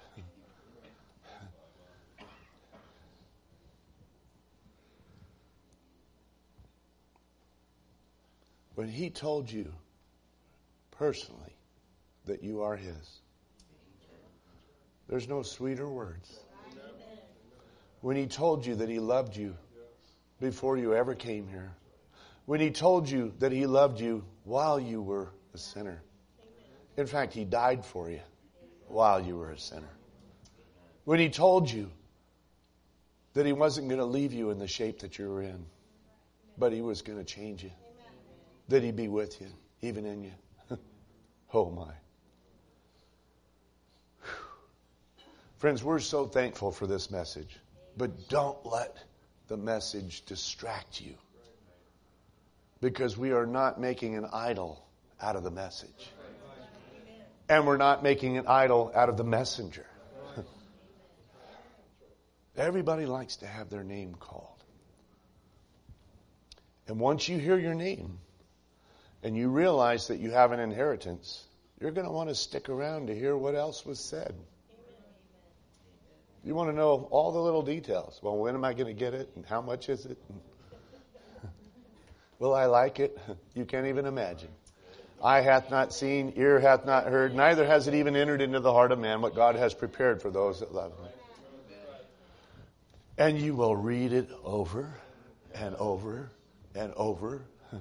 When he told you personally that you are his, there's no sweeter words. When he told you that he loved you before you ever came here. When he told you that he loved you while you were a sinner. In fact, he died for you while you were a sinner. When he told you that he wasn't going to leave you in the shape that you were in, but he was going to change you. That he'd be with you, even in you. Oh my. Friends, we're so thankful for this message. But don't let the message distract you. Because we are not making an idol out of the message. And we're not making an idol out of the messenger. Everybody likes to have their name called. And once you hear your name, and you realize that you have an inheritance, you're going to want to stick around to hear what else was said. You want to know all the little details. Well, when am I going to get it? And how much is it? Will I like it? You can't even imagine. Eye hath not seen, ear hath not heard, neither has it even entered into the heart of man what God has prepared for those that love him. And you will read it over and over and over.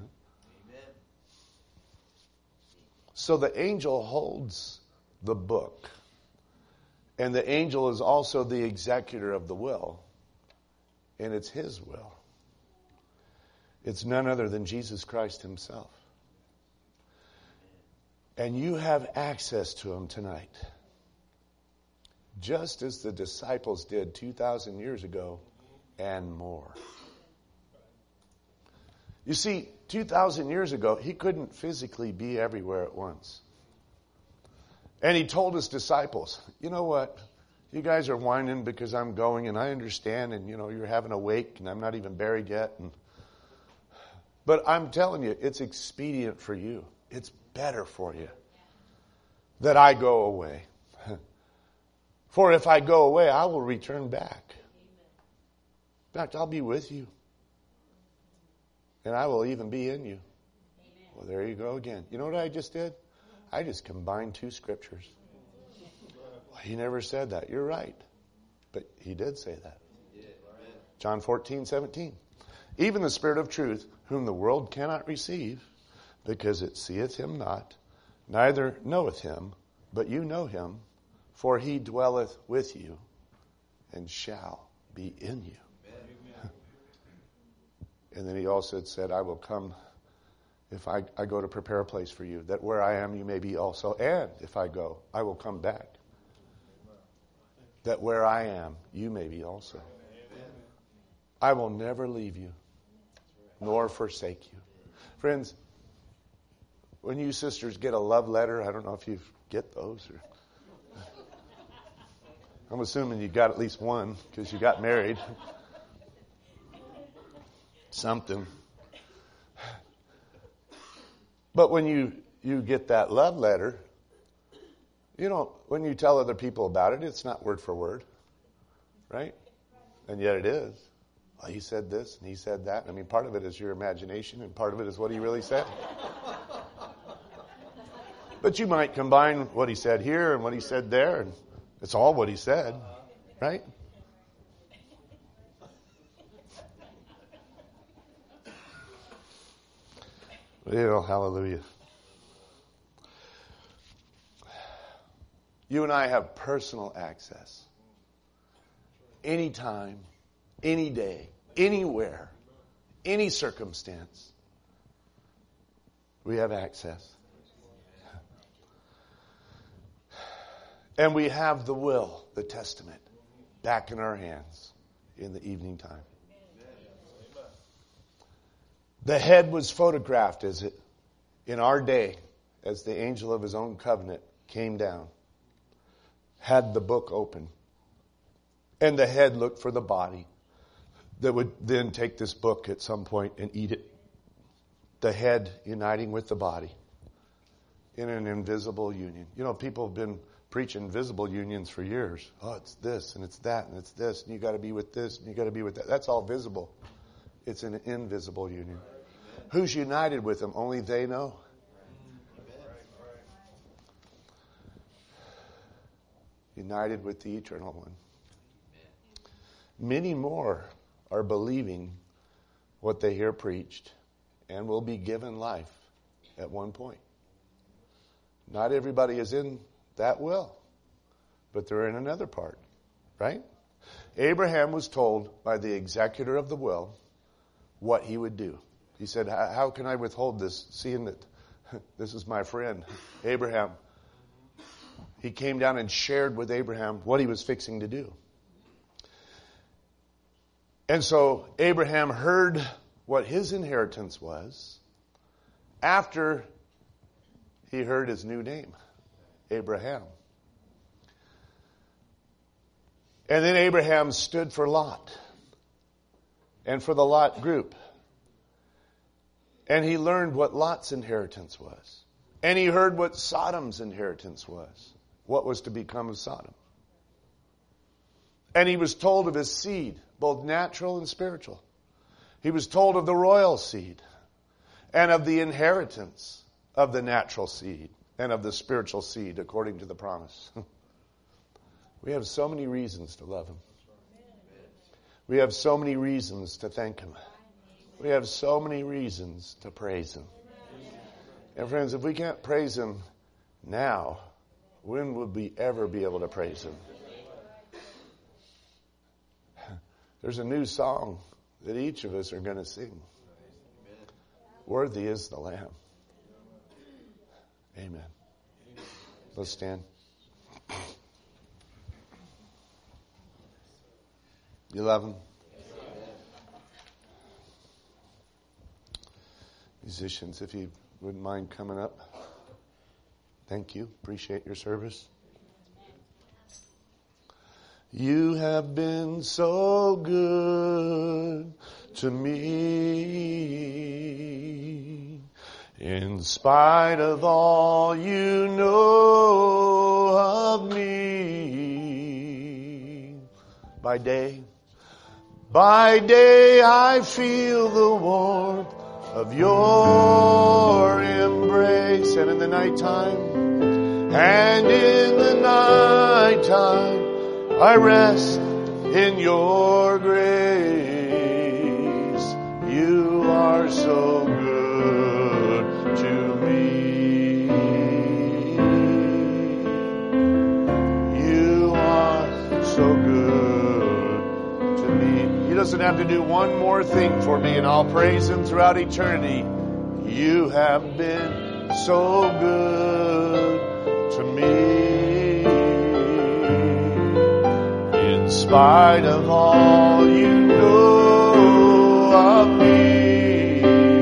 So the angel holds the book. And the angel is also the executor of the will. And it's his will. It's none other than Jesus Christ himself. And you have access to him tonight. Just as the disciples did 2,000 years ago and more. You see, 2,000 years ago, he couldn't physically be everywhere at once. And he told his disciples, you know what? You guys are whining because I'm going, and I understand, and you're having a wake, and I'm not even buried yet. But I'm telling you, it's expedient for you. It's better for you that I go away. For if I go away, I will return back. In fact, I'll be with you. And I will even be in you. Well, there you go again. You know what I just did? I just combined two scriptures. Well, he never said that. You're right. But he did say that. John 14:17. Even the Spirit of truth, whom the world cannot receive, because it seeth him not, neither knoweth him, but you know him, for he dwelleth with you and shall be in you. And then he also said, I will come if I go to prepare a place for you, that where I am you may be also. And if I go, I will come back, that where I am you may be also. I will never leave you, nor forsake you. Friends, when you sisters get a love letter, I don't know if you get those. I'm assuming you got at least one because you got married. Something. But when you get that love letter, when you tell other people about it, it's not word for word. Right? And yet it is. Well, he said this and he said that. I mean, part of it is your imagination and part of it is what he really said. But you might combine what he said here and what he said there, and it's all what he said. Right? Hallelujah. You and I have personal access. Anytime, any day, anywhere, any circumstance. We have access. And we have the will, the testament, back in our hands in the evening time. The head was photographed as it, in our day, as the angel of his own covenant came down, had the book open, and the head looked for the body that would then take this book at some point and eat it. The head uniting with the body in an invisible union. People have been preaching visible unions for years. Oh, it's this and it's that and it's this and you got to be with this and you got to be with that. That's all visible. It's an invisible union. Who's united with them? Only they know. United with the Eternal One. Many more are believing what they hear preached and will be given life at one point. Not everybody is in that will, but they're in another part, right? Abraham was told by the executor of the will what he would do. He said, how can I withhold this, seeing that this is my friend, Abraham? He came down and shared with Abraham what he was fixing to do. And so Abraham heard what his inheritance was after he heard his new name, Abraham. And then Abraham stood for Lot and for the Lot group. And he learned what Lot's inheritance was. And he heard what Sodom's inheritance was. What was to become of Sodom. And he was told of his seed, both natural and spiritual. He was told of the royal seed and of the inheritance of the natural seed and of the spiritual seed according to the promise. We have so many reasons to love Him. We have so many reasons to thank Him. We have so many reasons to praise Him. And friends, if we can't praise Him now, when would we ever be able to praise Him? There's a new song that each of us are going to sing. Worthy is the Lamb. Amen. Let's stand. 11. Musicians, if you wouldn't mind coming up. Thank you. Appreciate your service. You have been so good to me. In spite of all you know of me. By day I feel the warmth of your embrace. And in the nighttime, I rest in your grace. You are so good to me. You are so good to me. He doesn't have to do one more thing for me, and I'll praise Him throughout eternity. You have been so good to me. In spite of all you know of me.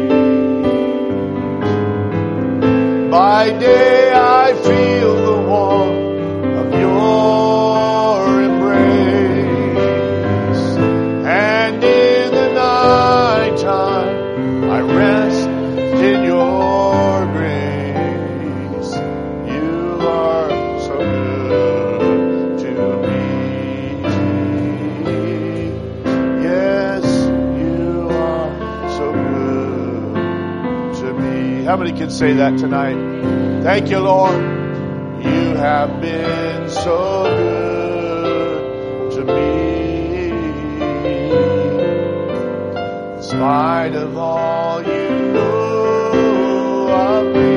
By day I feel the warmth of your embrace. And in the nighttime I rest in your grace. You are so good to me. Yes, you are so good to me. How many can say that tonight? Thank you, Lord. You have been so good to me. In spite of all you know of me.